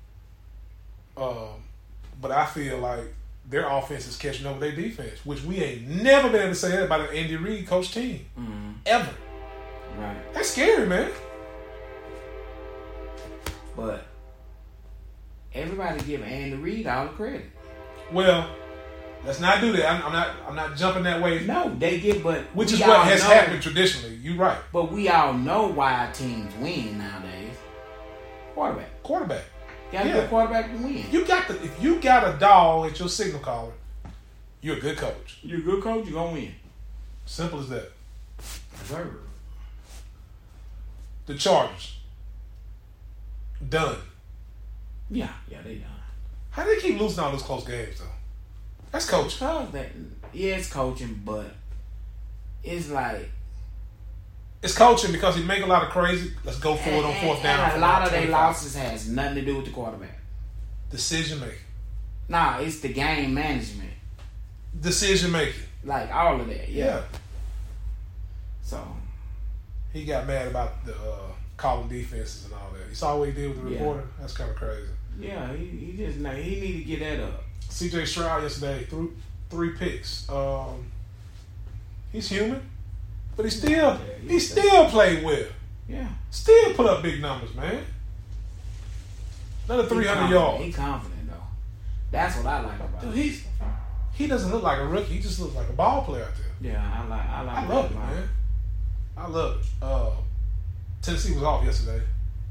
Um, but I feel like their offense is catching up with their defense, which we ain't never been able to say that about an Andy Reid coach team mm-hmm. ever. Right. That's scary, man. But everybody give Andy Reid all the credit. Well, let's not do that. I'm, I'm not. I'm not jumping that way. No, they give, but Which we is what all has know, happened traditionally. You're right. But we all know why teams win nowadays. Quarterback. Quarterback. Got a Yeah. good quarterback to win. You got the. If you got a dog at your signal caller, you're a good coach. You're a good coach, you're gonna win. Simple as that. Sure. The Chargers. Done. Yeah, yeah, they done. How do they keep losing all those close games though? That's coaching. Because that, yeah, it's coaching, but it's like It's coaching because he make a lot of crazy. Let's go for it on fourth and, down. and for a lot about of their twenty-five. losses has nothing to do with the quarterback. Decision making. Nah, it's the game management. Decision making. Like all of that, yeah. Yeah. So He got mad about the uh, calling defenses and all that. You saw what he did with the Yeah. reporter? That's kind of crazy. yeah, he, he just know he need to get that up. C J Stroud yesterday threw three picks. Um, he's human, but he still Yeah, he he's- still played well. Yeah. Still put up big numbers, man. Another three He hundred confident. yards. He confident though. That's what I like about Dude, him. he's he doesn't look like a rookie. He just looks like a ball player out there. Yeah, I like I like I that love it, about him. man. I love it. Uh, Tennessee was off yesterday.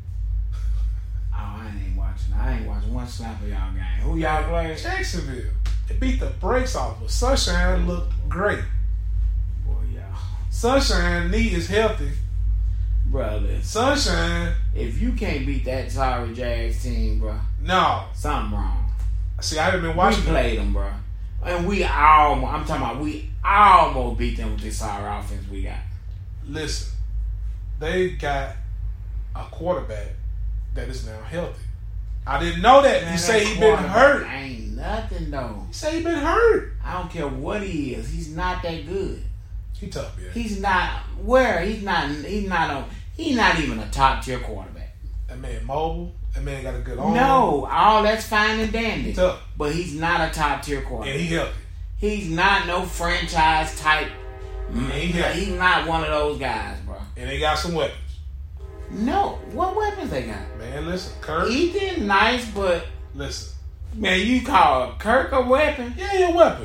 Oh, I ain't watching. I ain't watching one snap of y'all game. Who y'all playing? Jacksonville. It beat the brakes off of Sunshine. Looked great. Boy, y'all. Sunshine knee is healthy. Brother, Sunshine, if you can't beat that sorry Jags team, bro, no. something wrong. See, I haven't been We watching. played them, bro. And we almost, I'm talking about, we almost beat them with this sorry offense we got. Listen, they got a quarterback that is now healthy. I didn't know that. Man, you say that he been quarterback hurt. Ain't nothing, though. You say he been hurt. I don't care what he is. He's not that good. He tough, yeah. He's not, where? He's not, he's not on, he's not even a top tier quarterback. That man mobile. That man got a good arm. No, all that's fine and dandy. He tough. But he's not a top tier quarterback. And he healthy. He's not no franchise type. And he He- healthy. he's not one of those guys, bro. And they got some weapons. No, what weapons they got? Man, listen, Kirk. Ethan, nice, but Listen. man, you call Kirk a weapon? Yeah, he a weapon.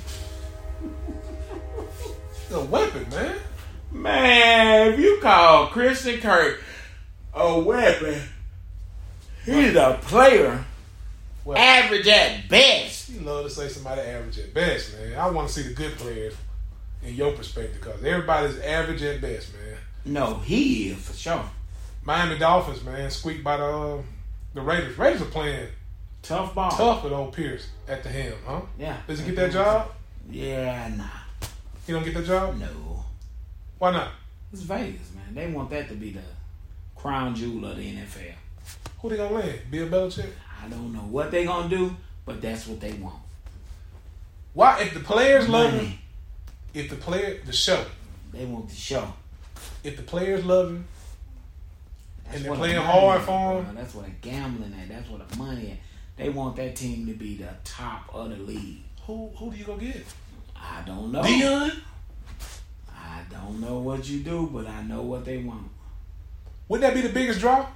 He's a weapon, man. Man, if you call Christian Kirk a weapon, he's a player. Weapon. Average at best. You love to say somebody average at best, man. I want to see the good players in your perspective because everybody's average at best, man. No, he is for sure. Miami Dolphins, man, squeaked by the uh, the Raiders. Raiders are playing Tough ball. tough with old Pierce at the helm, huh? Yeah. Does he get that job? Yeah, nah. He don't get that job? No. Why not? It's Vegas, man. They want that to be the crown jewel of the N F L. Who they gonna land? Bill Belichick? I don't know what they gonna do, but that's what they want. Why? If the players love him, Money. if the player, the show, They want the show. if the players love him, That's And they're what playing the hard money for at, 'em. bro. That's what the gambling at. That's what the money at. They want that team to be the top of the league. who who do you go get? I don't know. Dion? I don't know what you do, but I know what they want. Wouldn't that be the biggest draw?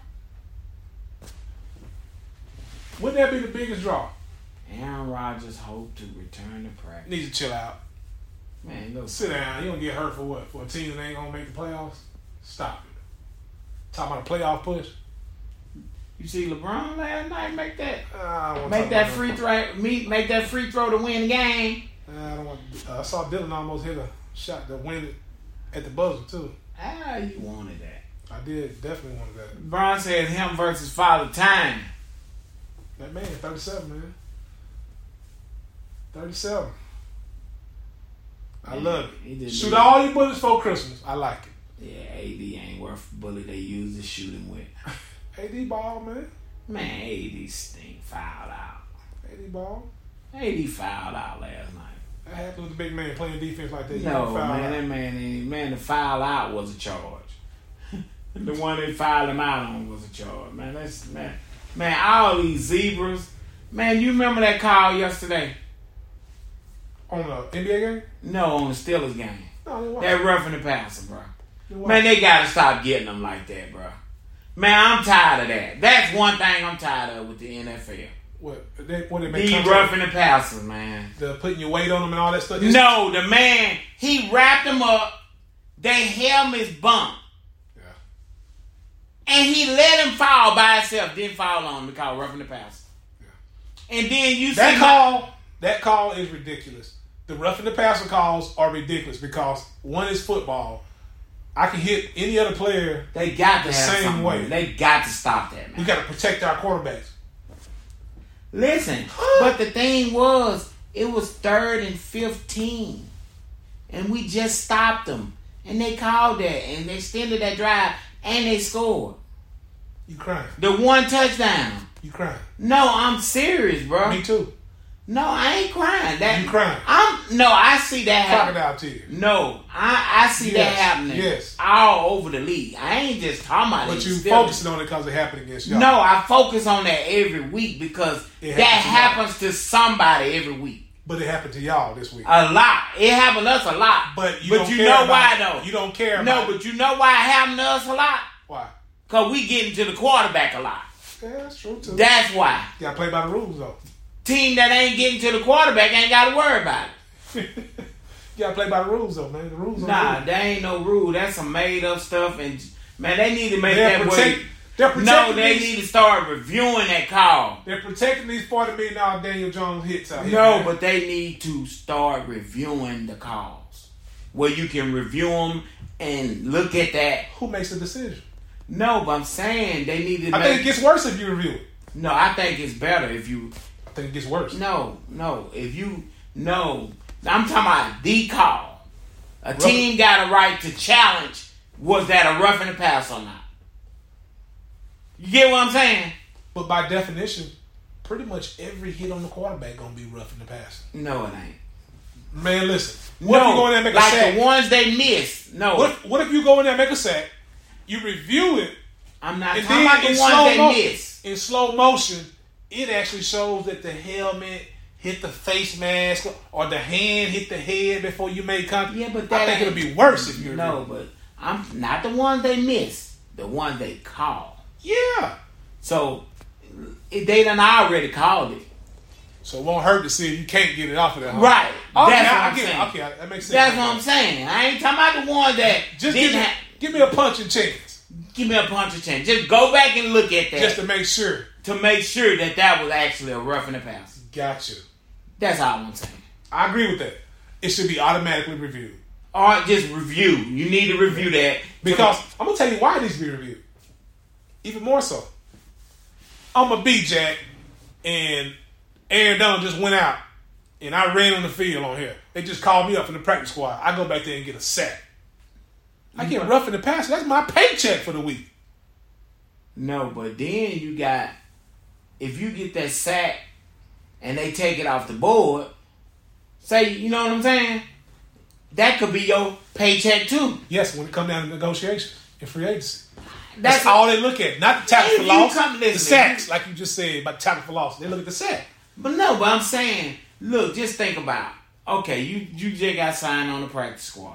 Wouldn't that be the biggest draw? Aaron Rodgers hope to return to practice. Needs to chill out. Man, look. Sit down. You gonna get hurt for what? For a team that ain't gonna make the playoffs? Stop it. Talking about a playoff push. You see LeBron last night make that Uh, make that free throw me make that free throw to win the game. Uh, I don't want. Uh, I saw Dylan almost hit a shot to win it at the buzzer too. Ah, you wanted that. I did definitely wanted that. LeBron said him versus Father Time. That man, thirty-seven, man. thirty-seven. I Man, love he it. did Shoot good. all your bullets for Christmas. I like it. Yeah, A D ain't worth the bullet they use to shoot him with. A D ball, man. Man, A D stink fouled out. A D ball. A D fouled out last night. That happened with the big man playing defense like that. You No, don't foul man, out. that man, ain't- man, the foul out was a charge. The one they fouled him out on was a charge. Man, that's man, man, all these zebras. Man, you remember that call yesterday? On the N B A game? No, on the Steelers game. No, I didn't watch That it. roughing the passer, bro. Didn't watch Man, it. they gotta stop getting them like that, bro. Man, I'm tired of that. That's one thing I'm tired of with the N F L. What? They, what they make These contact? roughing the passers, man. The putting your weight on them and all that stuff. It's- No, the man, he wrapped him up. They helmets bumped. Yeah. And he let him fall by himself. Didn't fall on him because roughing the passer. Yeah. And then you That see call, that call is ridiculous. The roughing the passer calls are ridiculous because one is football. I can hit any other player. they got to the have same something way. with it. They got to stop that, We man. got to protect our quarterbacks. Listen, but the thing was, it was third and fifteen. And we just stopped them. And they called that. And they extended that drive. And they scored. You crying? The one touchdown. You crying? No, I'm serious, bro. Me too. No, I ain't crying. That You crying? I'm no, I see that happen. Crocodile tears. No, I, I see that Yes, happening yes. all over the league. I ain't just talking about But it. you Still- focusing on it because it happened against y'all. No, I focus on that every week because It that happens happens to somebody every week. But it happened to y'all this week. A lot. It happened to us a lot. But you but don't you care know about why it. though? You don't care No, about it. but you know why it happened to us a lot? Why? Because we getting to the quarterback a lot. Yeah, that's true too. That's why. You gotta play by the rules though. Team that ain't getting to the quarterback ain't got to worry about it. You gotta play by the rules though, man. The rules. are Nah, rules. there ain't no rule. That's some made up stuff, and man, they need to make They're that protect- way. They're protecting No, they these, need to start reviewing that call. They're protecting these forty million dollar Daniel Jones hits out here. No, man. but they need to start reviewing the calls, where you can review them and look at that. who makes the decision? No, but I'm saying they need to. I make, think it gets worse if you review it. No, I think it's better if you. I think it gets worse. No, no, if you no, I'm talking about the call. A team got a right to challenge. Was that a roughing the pass or not? You get what I'm saying? But by definition, pretty much every hit on the quarterback gonna be rough in the pass. No, it ain't. Man, listen. What no, if you go in there and make like a sack? the ones they miss. No, What, what if you go in there and make a sack? You review it, I'm not and talking then about in the ones slow, they mo- miss. in slow motion, it actually shows that the helmet hit the face mask or the hand hit the head before you made contact. Yeah, but I that think it'll ain't- be worse if you No, but I'm not the ones they miss. The ones they call. Yeah. So if they done already called it. So it won't hurt to see if you can't get it off of that. huh? Right. Okay, That's I, what I I'm get saying. it. Okay, that makes sense. That's what I'm saying. I ain't talking about the ones that Just didn't give me, have. give me a punch and chance, Give me a punch of chance. Just go back and look at that just to make sure. to make sure that that was actually a rough in the pass. Gotcha. That's all I'm saying. I agree with that. It should be automatically reviewed. Or just review. You need to review that. Because I'm gonna tell you why it needs to be reviewed. Even more so. I'm a B-Jack and Aaron Donald just went out and I ran on the field on here. They just called me up from the practice squad. I go back there and get a sack. I get rough in the passer. That's my paycheck for the week. No, but then you got, if you get that sack and they take it off the board, say, you know what I'm saying? That could be your paycheck too. Yes, when it comes down to negotiations and free agency. That's, That's all they look at. Not the tackle If for you loss. come- The listen, sacks, if like you just said, about tackle for loss. They look at the sack. But no, but I'm saying, look, just think about it. Okay, you, you just got signed on the practice squad.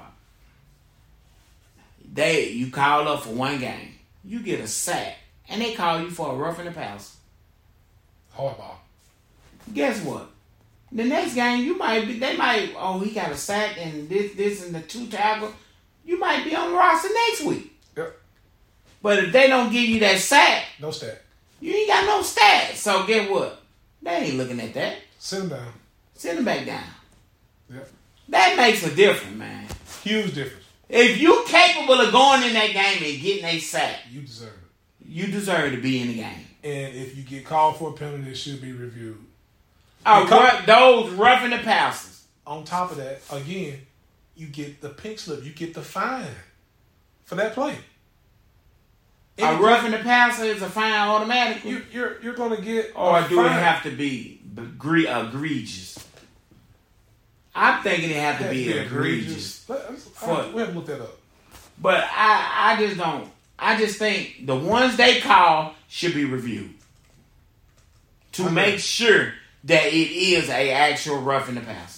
They you call up for one game. You get a sack. And they call you for a rough in the pass. Hardball. Guess what? The next game, you might be. They might. Oh, he got a sack and this, this, and the two tackle. You might be on the roster next week. Yep. But if they don't give you that sack, no stat. You ain't got no stats. So get what? They ain't looking at that. Send him down. Send him back down. Yep. That makes a difference, man. Huge difference. If you capable of going in that game and getting a sack, you deserve it. You deserve to be in the game. And if you get called for a penalty, it should be reviewed. Uh, rough, those roughing the passes. On top of that, again, you get the pink slip. You get the fine for that play. A roughing the passer is a fine automatically. You, you're you're going to get or a do fine. It have to be egre- egregious? I'm thinking it have to be, be egregious. egregious. For, we have to look that up. But I I just don't. I just think the ones they call should be reviewed to okay. make sure that it is a actual roughing the passer.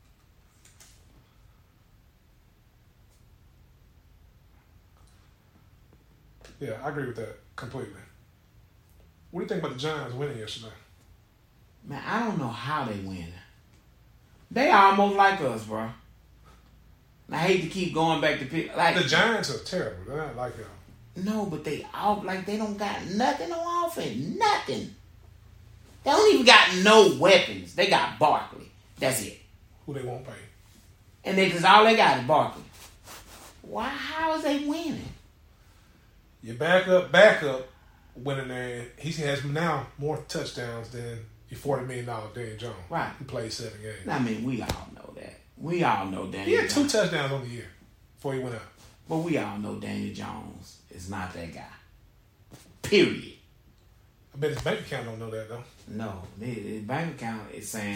Yeah, I agree with that completely. What do you think about the Giants winning yesterday? Man, I don't know how they win. They almost like us, bro. I hate to keep going back to pick. Like the Giants are terrible. They're not like y'all. No, but they all like they don't got nothing on offense. Nothing. They don't even got no weapons. They got Barkley. That's it. Who they won't pay. And they because all they got is Barkley. Why? How is they winning? Your backup, backup went in there. He has now more touchdowns than your forty million dollar Daniel Jones. Right. He played seven games. I mean, we all know that. We all know Daniel. He had two Jones. touchdowns on the year before he went out. But we all know Daniel Jones is not that guy. Period. I bet his bank account don't know that though. No, his bank account is saying,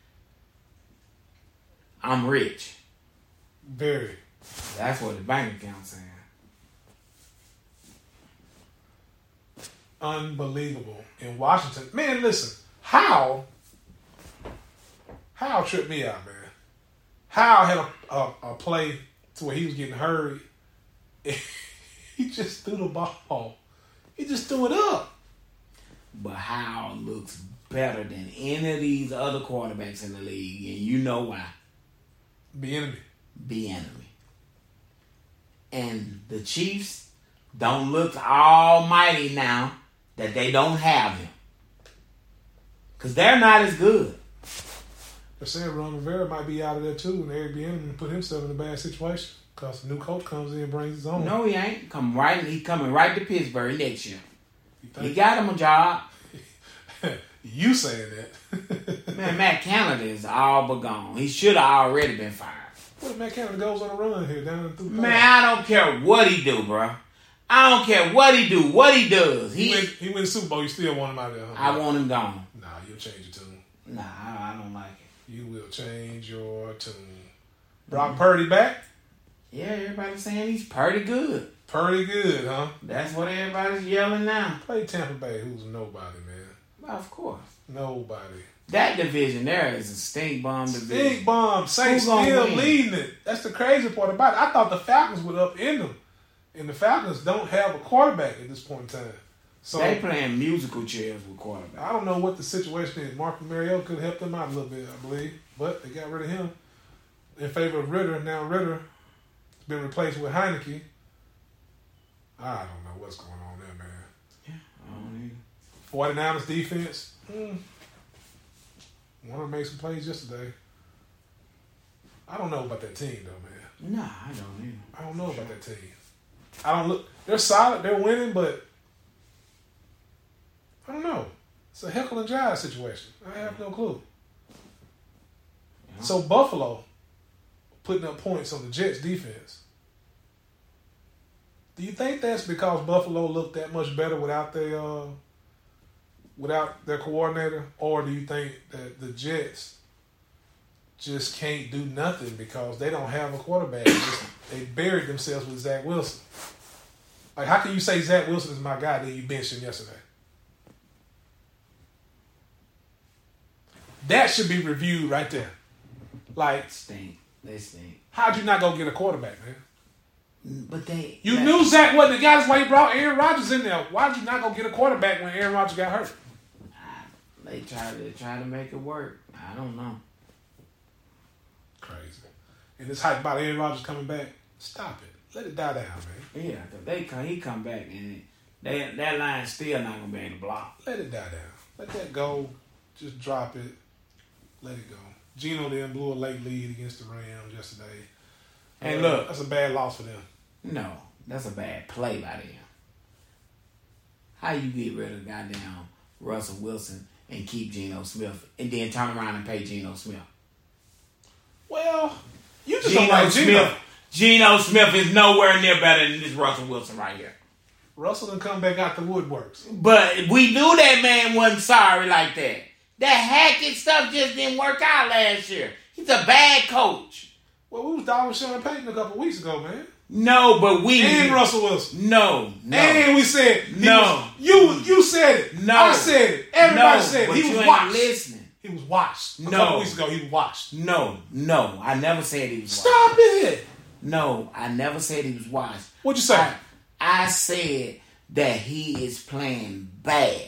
"I'm rich." Very. That's what the bank account's saying. Unbelievable. In Washington. Man, listen. How? How tripped me out, man. How had a, a, a play to where he was getting hurried. He just threw the ball. He just threw it up. But How looks better than any of these other quarterbacks in the league, and you know why. Be enemy. Be enemy. And the Chiefs don't look almighty now that they don't have him. Because they're not as good. They're saying Ron Rivera might be out of there too, and Airbnb and put himself in a bad situation because the new coach comes in and brings his own. No, he ain't. Come right, he coming right to Pittsburgh next year. He got him a job. You saying that? Man, Matt Canada is all but gone. He should have already been fired. What if Matt Canada goes on a run here down through? Man, I don't care what he do, bro. I don't care what he do, what he does. He he, win, he wins the Super Bowl. You still want him out there? Huh? I want him gone. Nah, you'll change your tune. Nah, I, I don't like it. You will change your tune. Brock mm-hmm. Purdy back? Yeah, everybody's saying he's pretty good. Pretty good, huh? That's what everybody's yelling now. Play Tampa Bay, who's nobody, man. Well, of course. Nobody. That division there is a stink bomb division. Stink bomb. Saints still win? leading it. That's the crazy part about it. I thought the Falcons would upend them. And the Falcons don't have a quarterback at this point in time. So they playing musical chairs with quarterback. I don't know what the situation is. Marcus Mariota could help them out a little bit, I believe. But they got rid of him in favor of Ritter. Now Ritter has been replaced with Heineke. I don't know what's going on there, man. Yeah, I don't either. forty-niners defense. Hmm. Want to make some plays yesterday. I don't know about that team, though, man. Nah, I don't either. I don't know about that team. I don't look. They're solid. They're winning, but I don't know. It's a Heckle and Jive situation. I have no clue. Yeah. So Buffalo putting up points on the Jets defense. Do you think that's because Buffalo looked that much better without their uh, without their coordinator, or do you think that the Jets just can't do nothing because they don't have a quarterback? They, just, they buried themselves with Zach Wilson. Like, how can you say Zach Wilson is my guy that you benched him yesterday? That should be reviewed right there. Like, stink. They stink. How'd you not go get a quarterback, man? But they... You that, knew Zach wasn't the guy. That's why you brought Aaron Rodgers in there. Why'd you not go get a quarterback when Aaron Rodgers got hurt? They try to try to make it work. I don't know. Crazy. And this hype about Aaron Rodgers coming back, stop it. Let it die down, man. Yeah, cause they come, he come back and they that line's still not gonna be able to block. Let it die down. Let that go. Just drop it. Let it go. Geno then blew a late lead against the Rams yesterday. Hey, uh, look, that's a bad loss for them. No, that's a bad play by them. How you get rid of goddamn Russell Wilson and keep Geno Smith and then turn around and pay Geno Smith? Well, you just Geno don't like Geno. Smith. Geno Smith is nowhere near better than this Russell Wilson right here. Russell done come back out the woodworks. But we knew that man wasn't sorry like that. That Hackett stuff just didn't work out last year. He's a bad coach. Well, we was down with Sean Payton a couple weeks ago, man. No, but we and Russell Wilson. No, no. And we said he no. Was, you you said it. No, I said it. Everybody no, said it. But He you was ain't washed. Listening. He was washed. A no. couple weeks ago, he was washed. No, no. I never said he was washed. Stop it. No, I never said he was washed. What'd you say? I, I said that he is playing bad.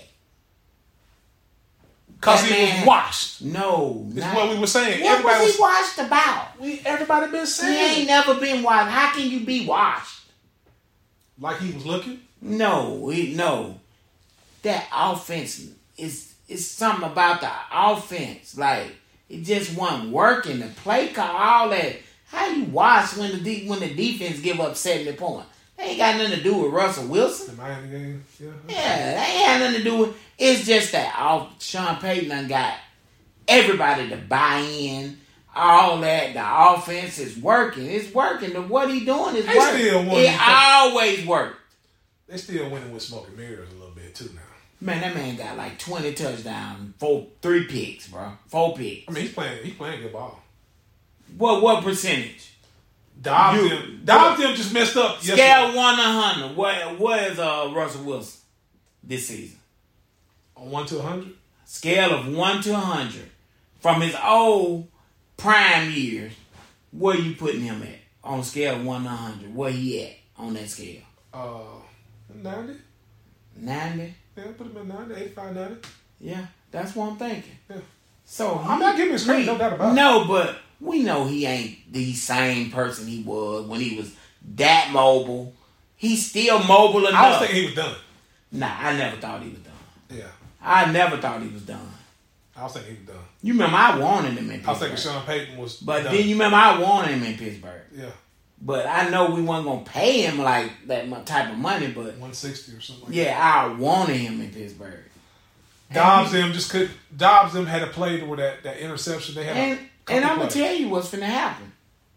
Because he was washed. No. That's not, what we were saying. What everybody was he was, washed about? We Everybody been saying. He ain't never been washed. How can you be washed? Like he was looking? No, he, no. That offense is is something about the offense. Like, it just wasn't working. The play call, all that. How you watch when the de- when the defense give up seventy points? That ain't got nothing to do with Russell Wilson. The Miami game? Yeah. Yeah, that ain't had nothing to do with. It's just that all Sean Payton done got everybody to buy in. All that, the offense is working. It's working. The, what he doing is they working. Still it always worked. They still winning with smoke and mirrors a little bit too now. Man, that man got like twenty touchdowns, four, three picks, bro. Four picks. I mean, he's playing. He's playing good ball. What what percentage? Dobbs You- them. Dobbs them just messed up. Scale yesterday. one to hundred. What what is uh Russell Wilson this season? On one to a hundred. Scale of one to a hundred from his old prime years. Where you putting him at on a scale of one to a hundred? Where he at on that scale? Uh, ninety. Ninety. Yeah, put him at ninety, eighty-five, ninety. Yeah, that's what I'm thinking. Yeah. So I'm not giving him credit, we- no doubt about it. No, but we know he ain't the same person he was when he was that mobile. He's still mobile enough. I was thinking he was done. Nah, I never thought he was done. Yeah. I never thought he was done. I was thinking he was done. You remember I wanted him in Pittsburgh. I was thinking Sean Payton was But done. then you remember I wanted him in Pittsburgh. Yeah. But I know we weren't going to pay him like that mu- type of money, but one sixty or something like yeah, I wanted him in Pittsburgh. that. Dobbs them just could Dobbs them had a play where that, that interception they had And, a and I'm couple going to plays. tell you what's finna happen.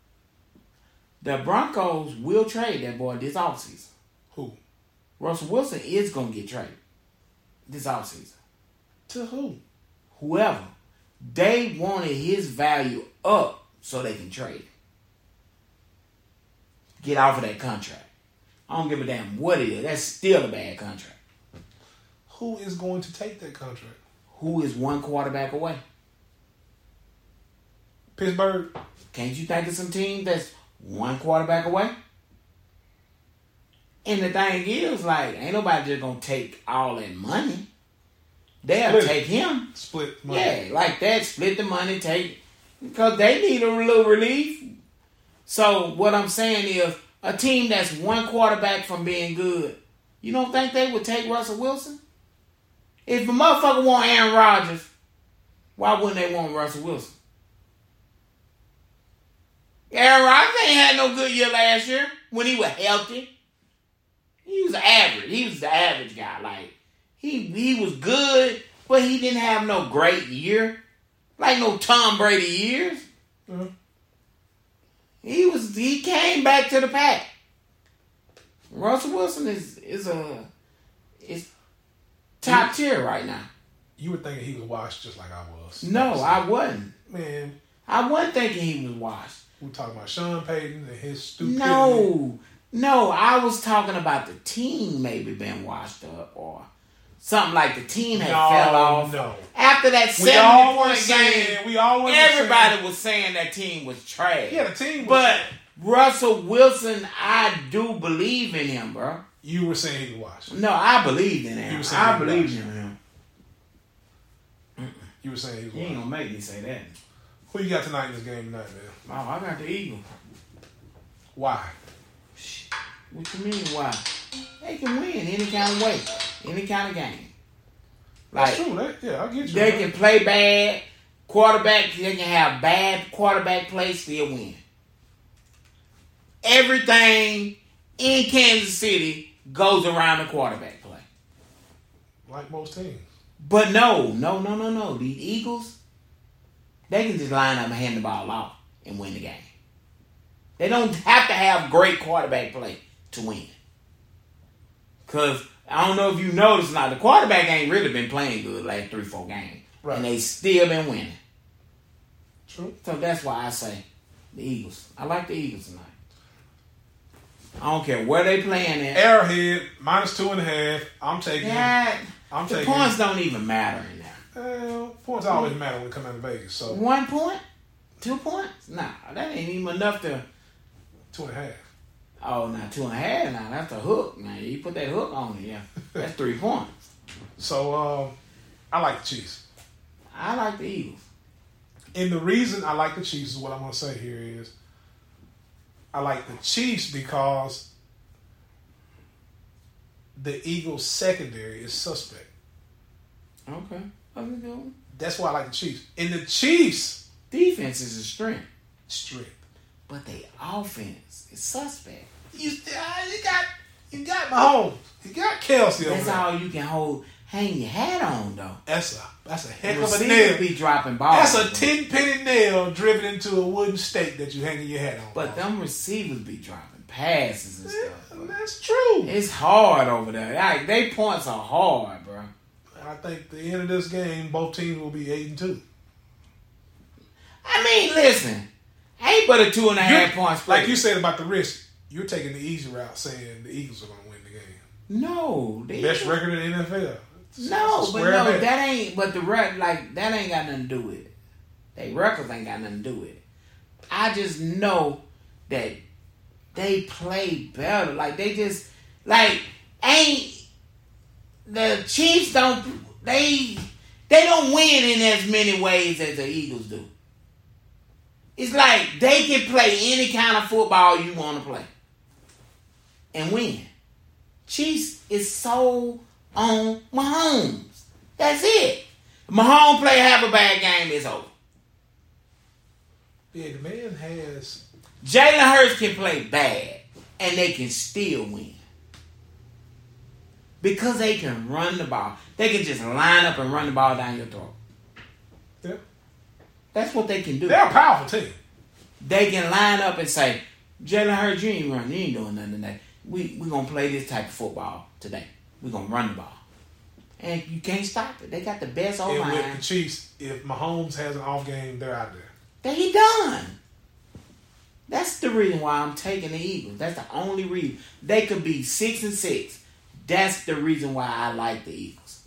The Broncos will trade that boy this offseason. Who? Russell Wilson is going to get traded this offseason. To who? Whoever. They wanted his value up so they can trade him. Get off of that contract. I don't give a damn what it is. That's still a bad contract. Who is going to take that contract? Who is one quarterback away? Pittsburgh. Can't you think of some team that's one quarterback away? And the thing is, like, ain't nobody just gonna take all that money. They'll Split it. take him. Split money. Yeah, like that. Split the money, take because they need a little relief. So what I'm saying is, a team that's one quarterback from being good, you don't think they would take Russell Wilson? If a motherfucker want Aaron Rodgers, why wouldn't they want Russell Wilson? Aaron Rodgers ain't had no good year last year when he was healthy. He was average. He was the average guy. Like, he he was good, but he didn't have no great year. Like no Tom Brady years. Mm-hmm. He was he came back to the pack. Russell Wilson is is a is top tier right now. You were thinking he was washed just like I was. No, I wasn't. Man, I wasn't thinking he was washed. we talking about Sean Payton and his stupidity. No, no, I was talking about the team maybe been washed up or something like the team had No, fell off. no. After that We all were seventy point game, saying, we all were everybody saying, was saying that team was trash. yeah, the team was But Russell Wilson, I do believe in him, bro. You were saying he was washed. No, I believed in You him. were saying I he believed washed. in him. You were saying he was You ain't wild. gonna make me say that. Who you got tonight in this game tonight, man? Oh, I got the Eagles. Why? What you mean, why? They can win any kind of way, any kind of game. That's Like, true. That, yeah, I get you. they man. can play bad. Quarterback, they can have bad quarterback play, still win. Everything in Kansas City goes around the quarterback play. Like most teams. But no, no, no, no, no. These Eagles, they can just line up and hand the ball off and win the game. They don't have to have great quarterback play to win. Because I don't know if you noticed now, the quarterback ain't really been playing good the last three, four games. Right. And they still been winning. True. So that's why I say the Eagles. I like the Eagles tonight. I don't care where they playing at. Arrowhead, minus two and a half. I'm taking Yeah, I'm the taking points don't even matter in there. Well, points always matter when it comes out of Vegas. So One point? Two points? Nah, that ain't even enough to... two and a half. Oh, now two and a half now. That's a hook. Now, you put that hook on it, yeah. That's three points. So um, I like the Chiefs. I like the Eagles. And the reason I like the Chiefs is what I'm going to say here is I like the Chiefs because the Eagles' secondary is suspect. Okay. What we doing? That's why I like the Chiefs. And the Chiefs' Defense is a strength, strength. but they offense is suspect. You, uh, you got you got Mahomes. You got Kelsey over That's there. all you can hold, hang your hat on, though. That's a that's a heck The of a receivers nail. be dropping balls. That's a bro. ten penny nail driven into a wooden stake that you hanging your hat on. But them receivers be dropping passes and stuff. Yeah, bro. that's true. It's hard over there. Like, they points are hard, bro. I think at the end of this game, both teams will be eight and two. I mean, listen, ain't but a two and a half You- point spread. Like you said about the risk, you're taking the easy route, saying the Eagles are going to win the game. no, they Best record in the N F L. No, but Square no, bet. that ain't. But the rec, like that ain't got nothing to do with it. They records ain't got nothing to do with it. I just know that they play better. Like they just like ain't the Chiefs don't they they don't win in as many ways as the Eagles do. It's like they can play any kind of football you want to play and win. Chiefs is so on Mahomes. That's it. Mahomes play half a bad game, it's over. Yeah, the man has. Jalen Hurts can play bad, and they can still win. Because they can run the ball. They can just line up and run the ball down your throat. Yeah. That's what they can do. They're a powerful team. They can line up and say, Jalen Hurts, you ain't running. You ain't doing nothing today. We we going to play this type of football today. We're going to run the ball. And you can't stop it. They got the best And with O-line. the Chiefs, if Mahomes has an off game, they're out there. They done. That's the reason why I'm taking the Eagles. That's the only reason. They could be six and six. That's the reason why I like the Eagles.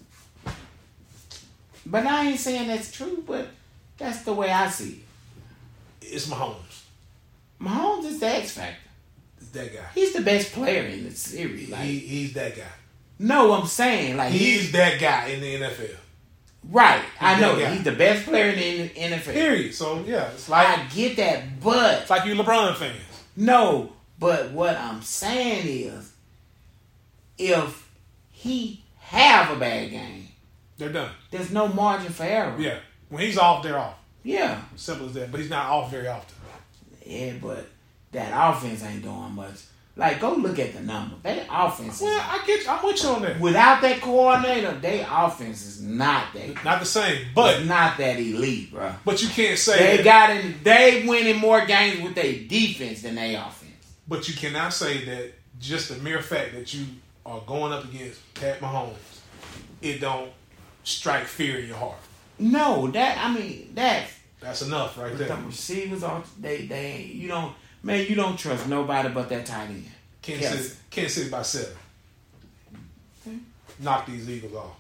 But I ain't saying that's true, but that's the way I see it. It's Mahomes. Mahomes is the X factor. It's that guy. He's the best player in the series. Like, He, he's that guy. no, I'm saying like He's he's that guy in the N F L. right. I that know guy. he's the best player in the N F L. Period. So yeah, it's like I get that, but it's like you LeBron fans. no. But what I'm saying is, if he have a bad game, They're done. there's no margin for error. Yeah. When he's off, they're off. Yeah. Simple as that. But he's not off very often. Yeah, but that offense ain't doing much. Like, go look at the number. Their offense is, Well, I get you. I'm with you on that. without that coordinator, their offense is not that. Not the same, but It's not that elite, bro. but you can't say They that, got in. They winning more games with their defense than their offense. but you cannot say that just the mere fact that you are going up against Pat Mahomes, it don't strike fear in your heart. No, that I mean that. That's enough right there. The receivers are they they you don't man you don't trust nobody but that tight end. Kansas Kelsey. City, Kansas City by seven. Okay. Knock these Eagles off.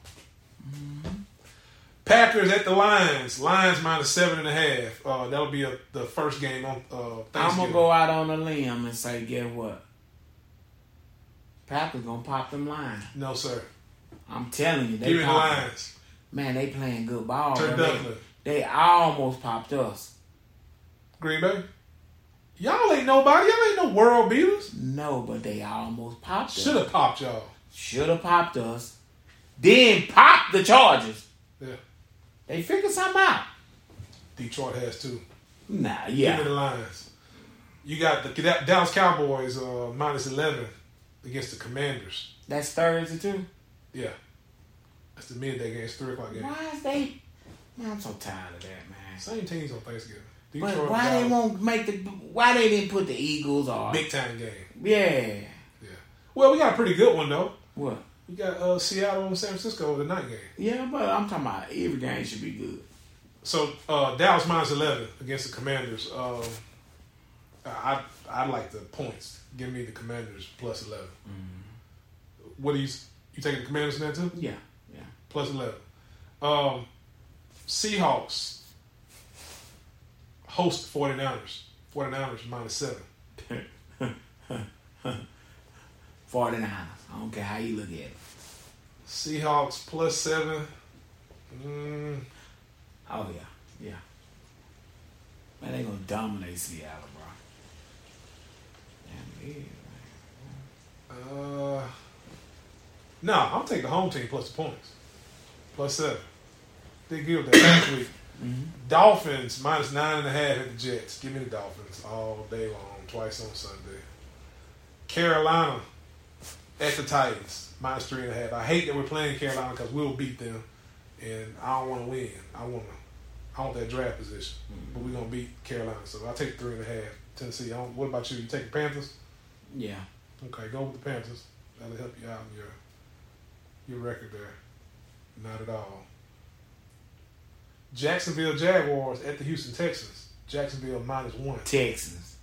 Packers at the Lions. Lions minus seven and a half. Uh, that'll be a, the first game on uh, I'm Thanksgiving. gonna go out on a limb and say, get what? Packers gonna pop them lines. No, sir. I'm telling you, they Give me the pop 'em. Lions. Man, they playing good ball. Turducken. They, they almost popped us. Green Bay. Y'all ain't nobody. Y'all ain't no world beaters. No, but they almost popped us. Should have popped y'all. Should have popped us. Then popped the Chargers. Yeah. They figured something out. Detroit has too. Nah, yeah. Give me the Lions. You got the Dallas Cowboys uh, minus eleven against the Commanders. That's Thursday too? Yeah. That's the midday game. It's three o'clock game. Why is they... Man, I'm so tired of that, man. Same teams on Thanksgiving. Detroit, Detroit, but why Dallas, they won't make the... Why they didn't put the Eagles or... big time game. Yeah. Yeah. Well, we got a pretty good one, though. What? We got uh, Seattle and San Francisco the night game. Yeah, but I'm talking about every game should be good. So, uh, Dallas minus eleven against the Commanders. Um, I I like the points. Give me the Commanders plus eleven. Mm-hmm. What do you... You taking the Commanders in that, too? Yeah. Yeah. Plus eleven. Um, Seahawks host the 49ers. 49ers minus seven. forty-niners. I don't care how you look at it. Seahawks plus seven. Mm. Oh, yeah. Yeah. Man, they going to dominate Seattle, bro. Damn, yeah, Uh, no, I'll take the home team plus the points. Plus seven. They give that last week. Mm-hmm. Dolphins minus nine and a half at the Jets. Give me the Dolphins all day long, twice on Sunday. Carolina at the Titans minus three and a half. I hate that we're playing Carolina because we'll beat them, and I don't want to win. I want to. I want that draft position, mm-hmm. but we're gonna beat Carolina, so I'll take three and a half. Tennessee. I don't, what about you? You take the Panthers? Yeah. Okay, go with the Panthers. That'll help you out in your your record there. Not at all. Jacksonville Jaguars at the Houston Texans. Jacksonville minus one. Texans.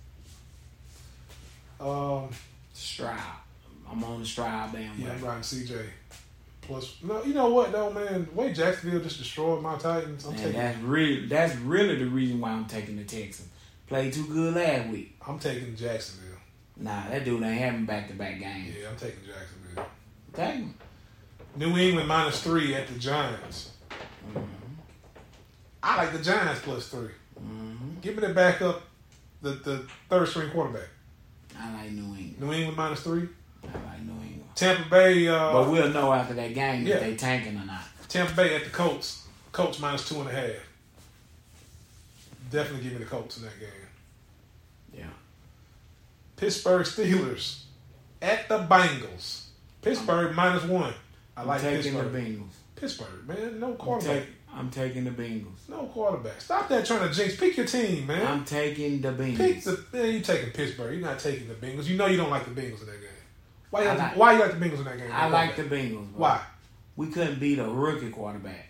Um, Stroud. I'm on the Stroud bandwagon. Yeah, I'm riding C J. Plus, no, you know what though, man? The way Jacksonville just destroyed my Titans, I'm man, taking. That's really that's really the reason why I'm taking the Texans. Played too good last week. I'm taking Jacksonville. Nah, that dude ain't having back to back games. Yeah, I'm taking Jacksonville. Take him. New England minus three at the Giants. Mm-hmm. I like the Giants plus three. Mm-hmm. Give me the backup, the the third string quarterback. I like New England. New England minus three. I like New England. Tampa Bay. Uh, but we'll know after that game yeah. if they tanking or not. Tampa Bay at the Colts. Colts minus two and a half. Definitely give me the Colts in that game. Yeah. Pittsburgh Steelers at the Bengals. Pittsburgh I'm, minus one. I I'm like taking Pittsburgh. the Bengals. Pittsburgh, man, no quarterback. I'm, take, I'm taking the Bengals. No quarterback. Stop that trying to jinx. Pick your team, man. I'm taking the Bengals. Pick the. Man, you taking Pittsburgh. You're not taking the Bengals. You know you don't like the Bengals in that game. Why? You like, like, why you like the Bengals in that game? I like the Bengals. Bro. Why? We couldn't beat a rookie quarterback.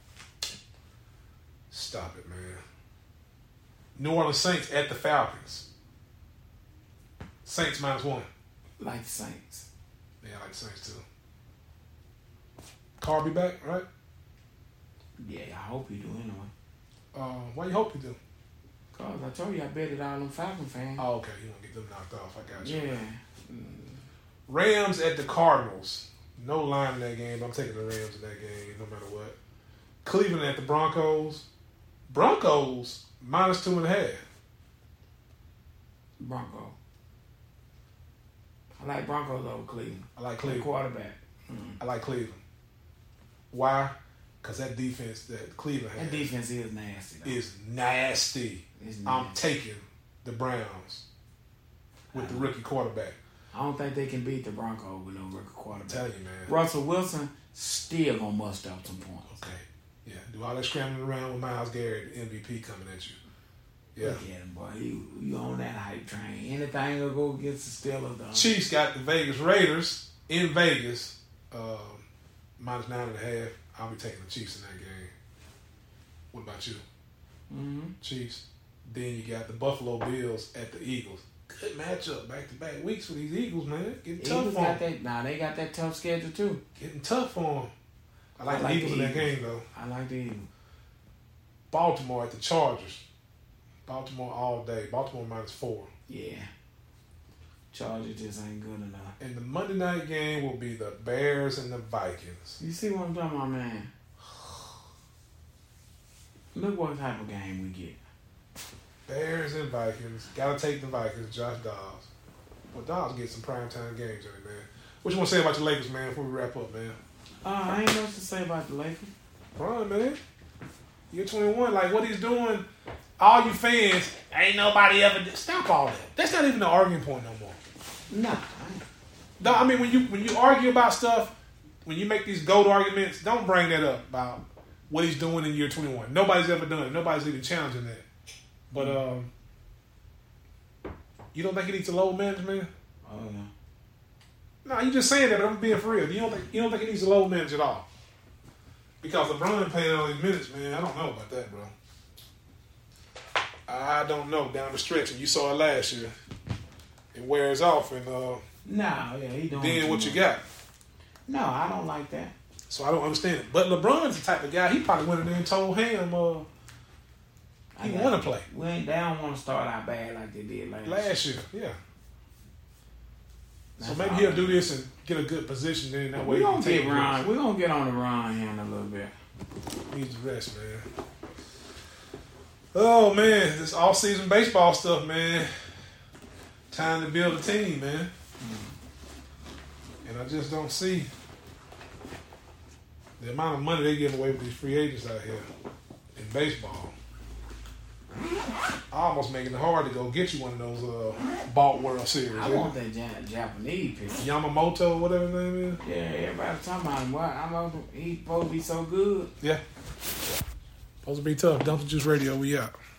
Stop it, man. New Orleans Saints at the Falcons. Saints minus one. Like the Saints. Yeah, I like the Saints too. Carr be back, right? Yeah, I hope you do anyway. Uh, why you hope you do? Cause I told you I betted all them Falcon fans. Oh, okay. You want to get them knocked off. I got you. Yeah. Rams at the Cardinals. No line in that game, but I'm taking the Rams in that game no matter what. Cleveland at the Broncos. Broncos minus two and a half. Bronco. I like Broncos over Cleveland. I like Cleveland. Quarterback. Mm. I like Cleveland. Why? Because that defense that Cleveland has. That defense is nasty. Though. Is nasty. It's nasty. I'm taking the Browns with the rookie quarterback. I don't think they can beat the Broncos with no rookie quarterback. I'm telling you, man. Russell Wilson still gonna must up some points. Okay. Yeah. Do all that scrambling around with Myles Garrett, M V P coming at you. Yeah. Look at him, boy. You, you on that hype train. Anything will go against the Steelers. Though. Chiefs got the Vegas Raiders in Vegas, um, minus nine and a half. I'll be taking the Chiefs in that game. What about you? Mm-hmm. Chiefs. Then you got the Buffalo Bills at the Eagles. Good matchup, back to back weeks for these Eagles, man. Getting tough Eagles for got them. that. Nah, they got that tough schedule too. Getting tough for them. I like, I the like Eagles the in that Eagles. game though. I like the Eagles. Baltimore at the Chargers. Baltimore all day. Baltimore minus four. Yeah. Chargers just ain't good enough. And the Monday night game will be the Bears and the Vikings. You see what I'm talking about, man? Look what type of game we get. Bears and Vikings. Gotta take the Vikings, Josh Dobbs. Well, Dobbs get some primetime games in it, man. What you want to say about the Lakers, man, before we wrap up, man? Uh, I ain't much to say about the Lakers. Bron, man. You're twenty-one. Like, what he's doing, all you fans, ain't nobody ever did. Stop all that. That's not even an arguing point no more. Nah. I No, I mean, when you when you argue about stuff, when you make these GOAT arguments, don't bring that up about what he's doing in year twenty-one. Nobody's ever done it. Nobody's even challenging that. But um, you don't think he needs a load management? Oh, yeah. No, you just saying that, but I'm being for real. You don't think you don't think he needs a load manage at all? Because LeBron playing all these minutes, man. I don't know about that, bro. I don't know down the stretch, and you saw it last year. It wears off, and uh, nah, yeah, he don't. then what you got? No, I don't like that. So I don't understand it. But LeBron's the type of guy, he probably went in there and told him uh, he want to play. We ain't, they don't want to start out bad like they did last, Last year, yeah. That's so maybe all he'll right. do this and get a good position then. That way We're he going can to take get Ron. risks. We're going to get on the Ron here in a little bit. Needs the rest, man. Oh, man. This off-season baseball stuff, man. Time to build a team, man. And I just don't see the amount of money they give away with these free agents out here in baseball. Almost making it hard to go get you one of those uh, Balt World Series. I yeah? want that ja- Japanese pitcher. Yamamoto, whatever his name is. Yeah, everybody talking about him. What? I'm over, he supposed to be so good. Yeah. Supposed to be tough. Duncan Juice Radio, we out.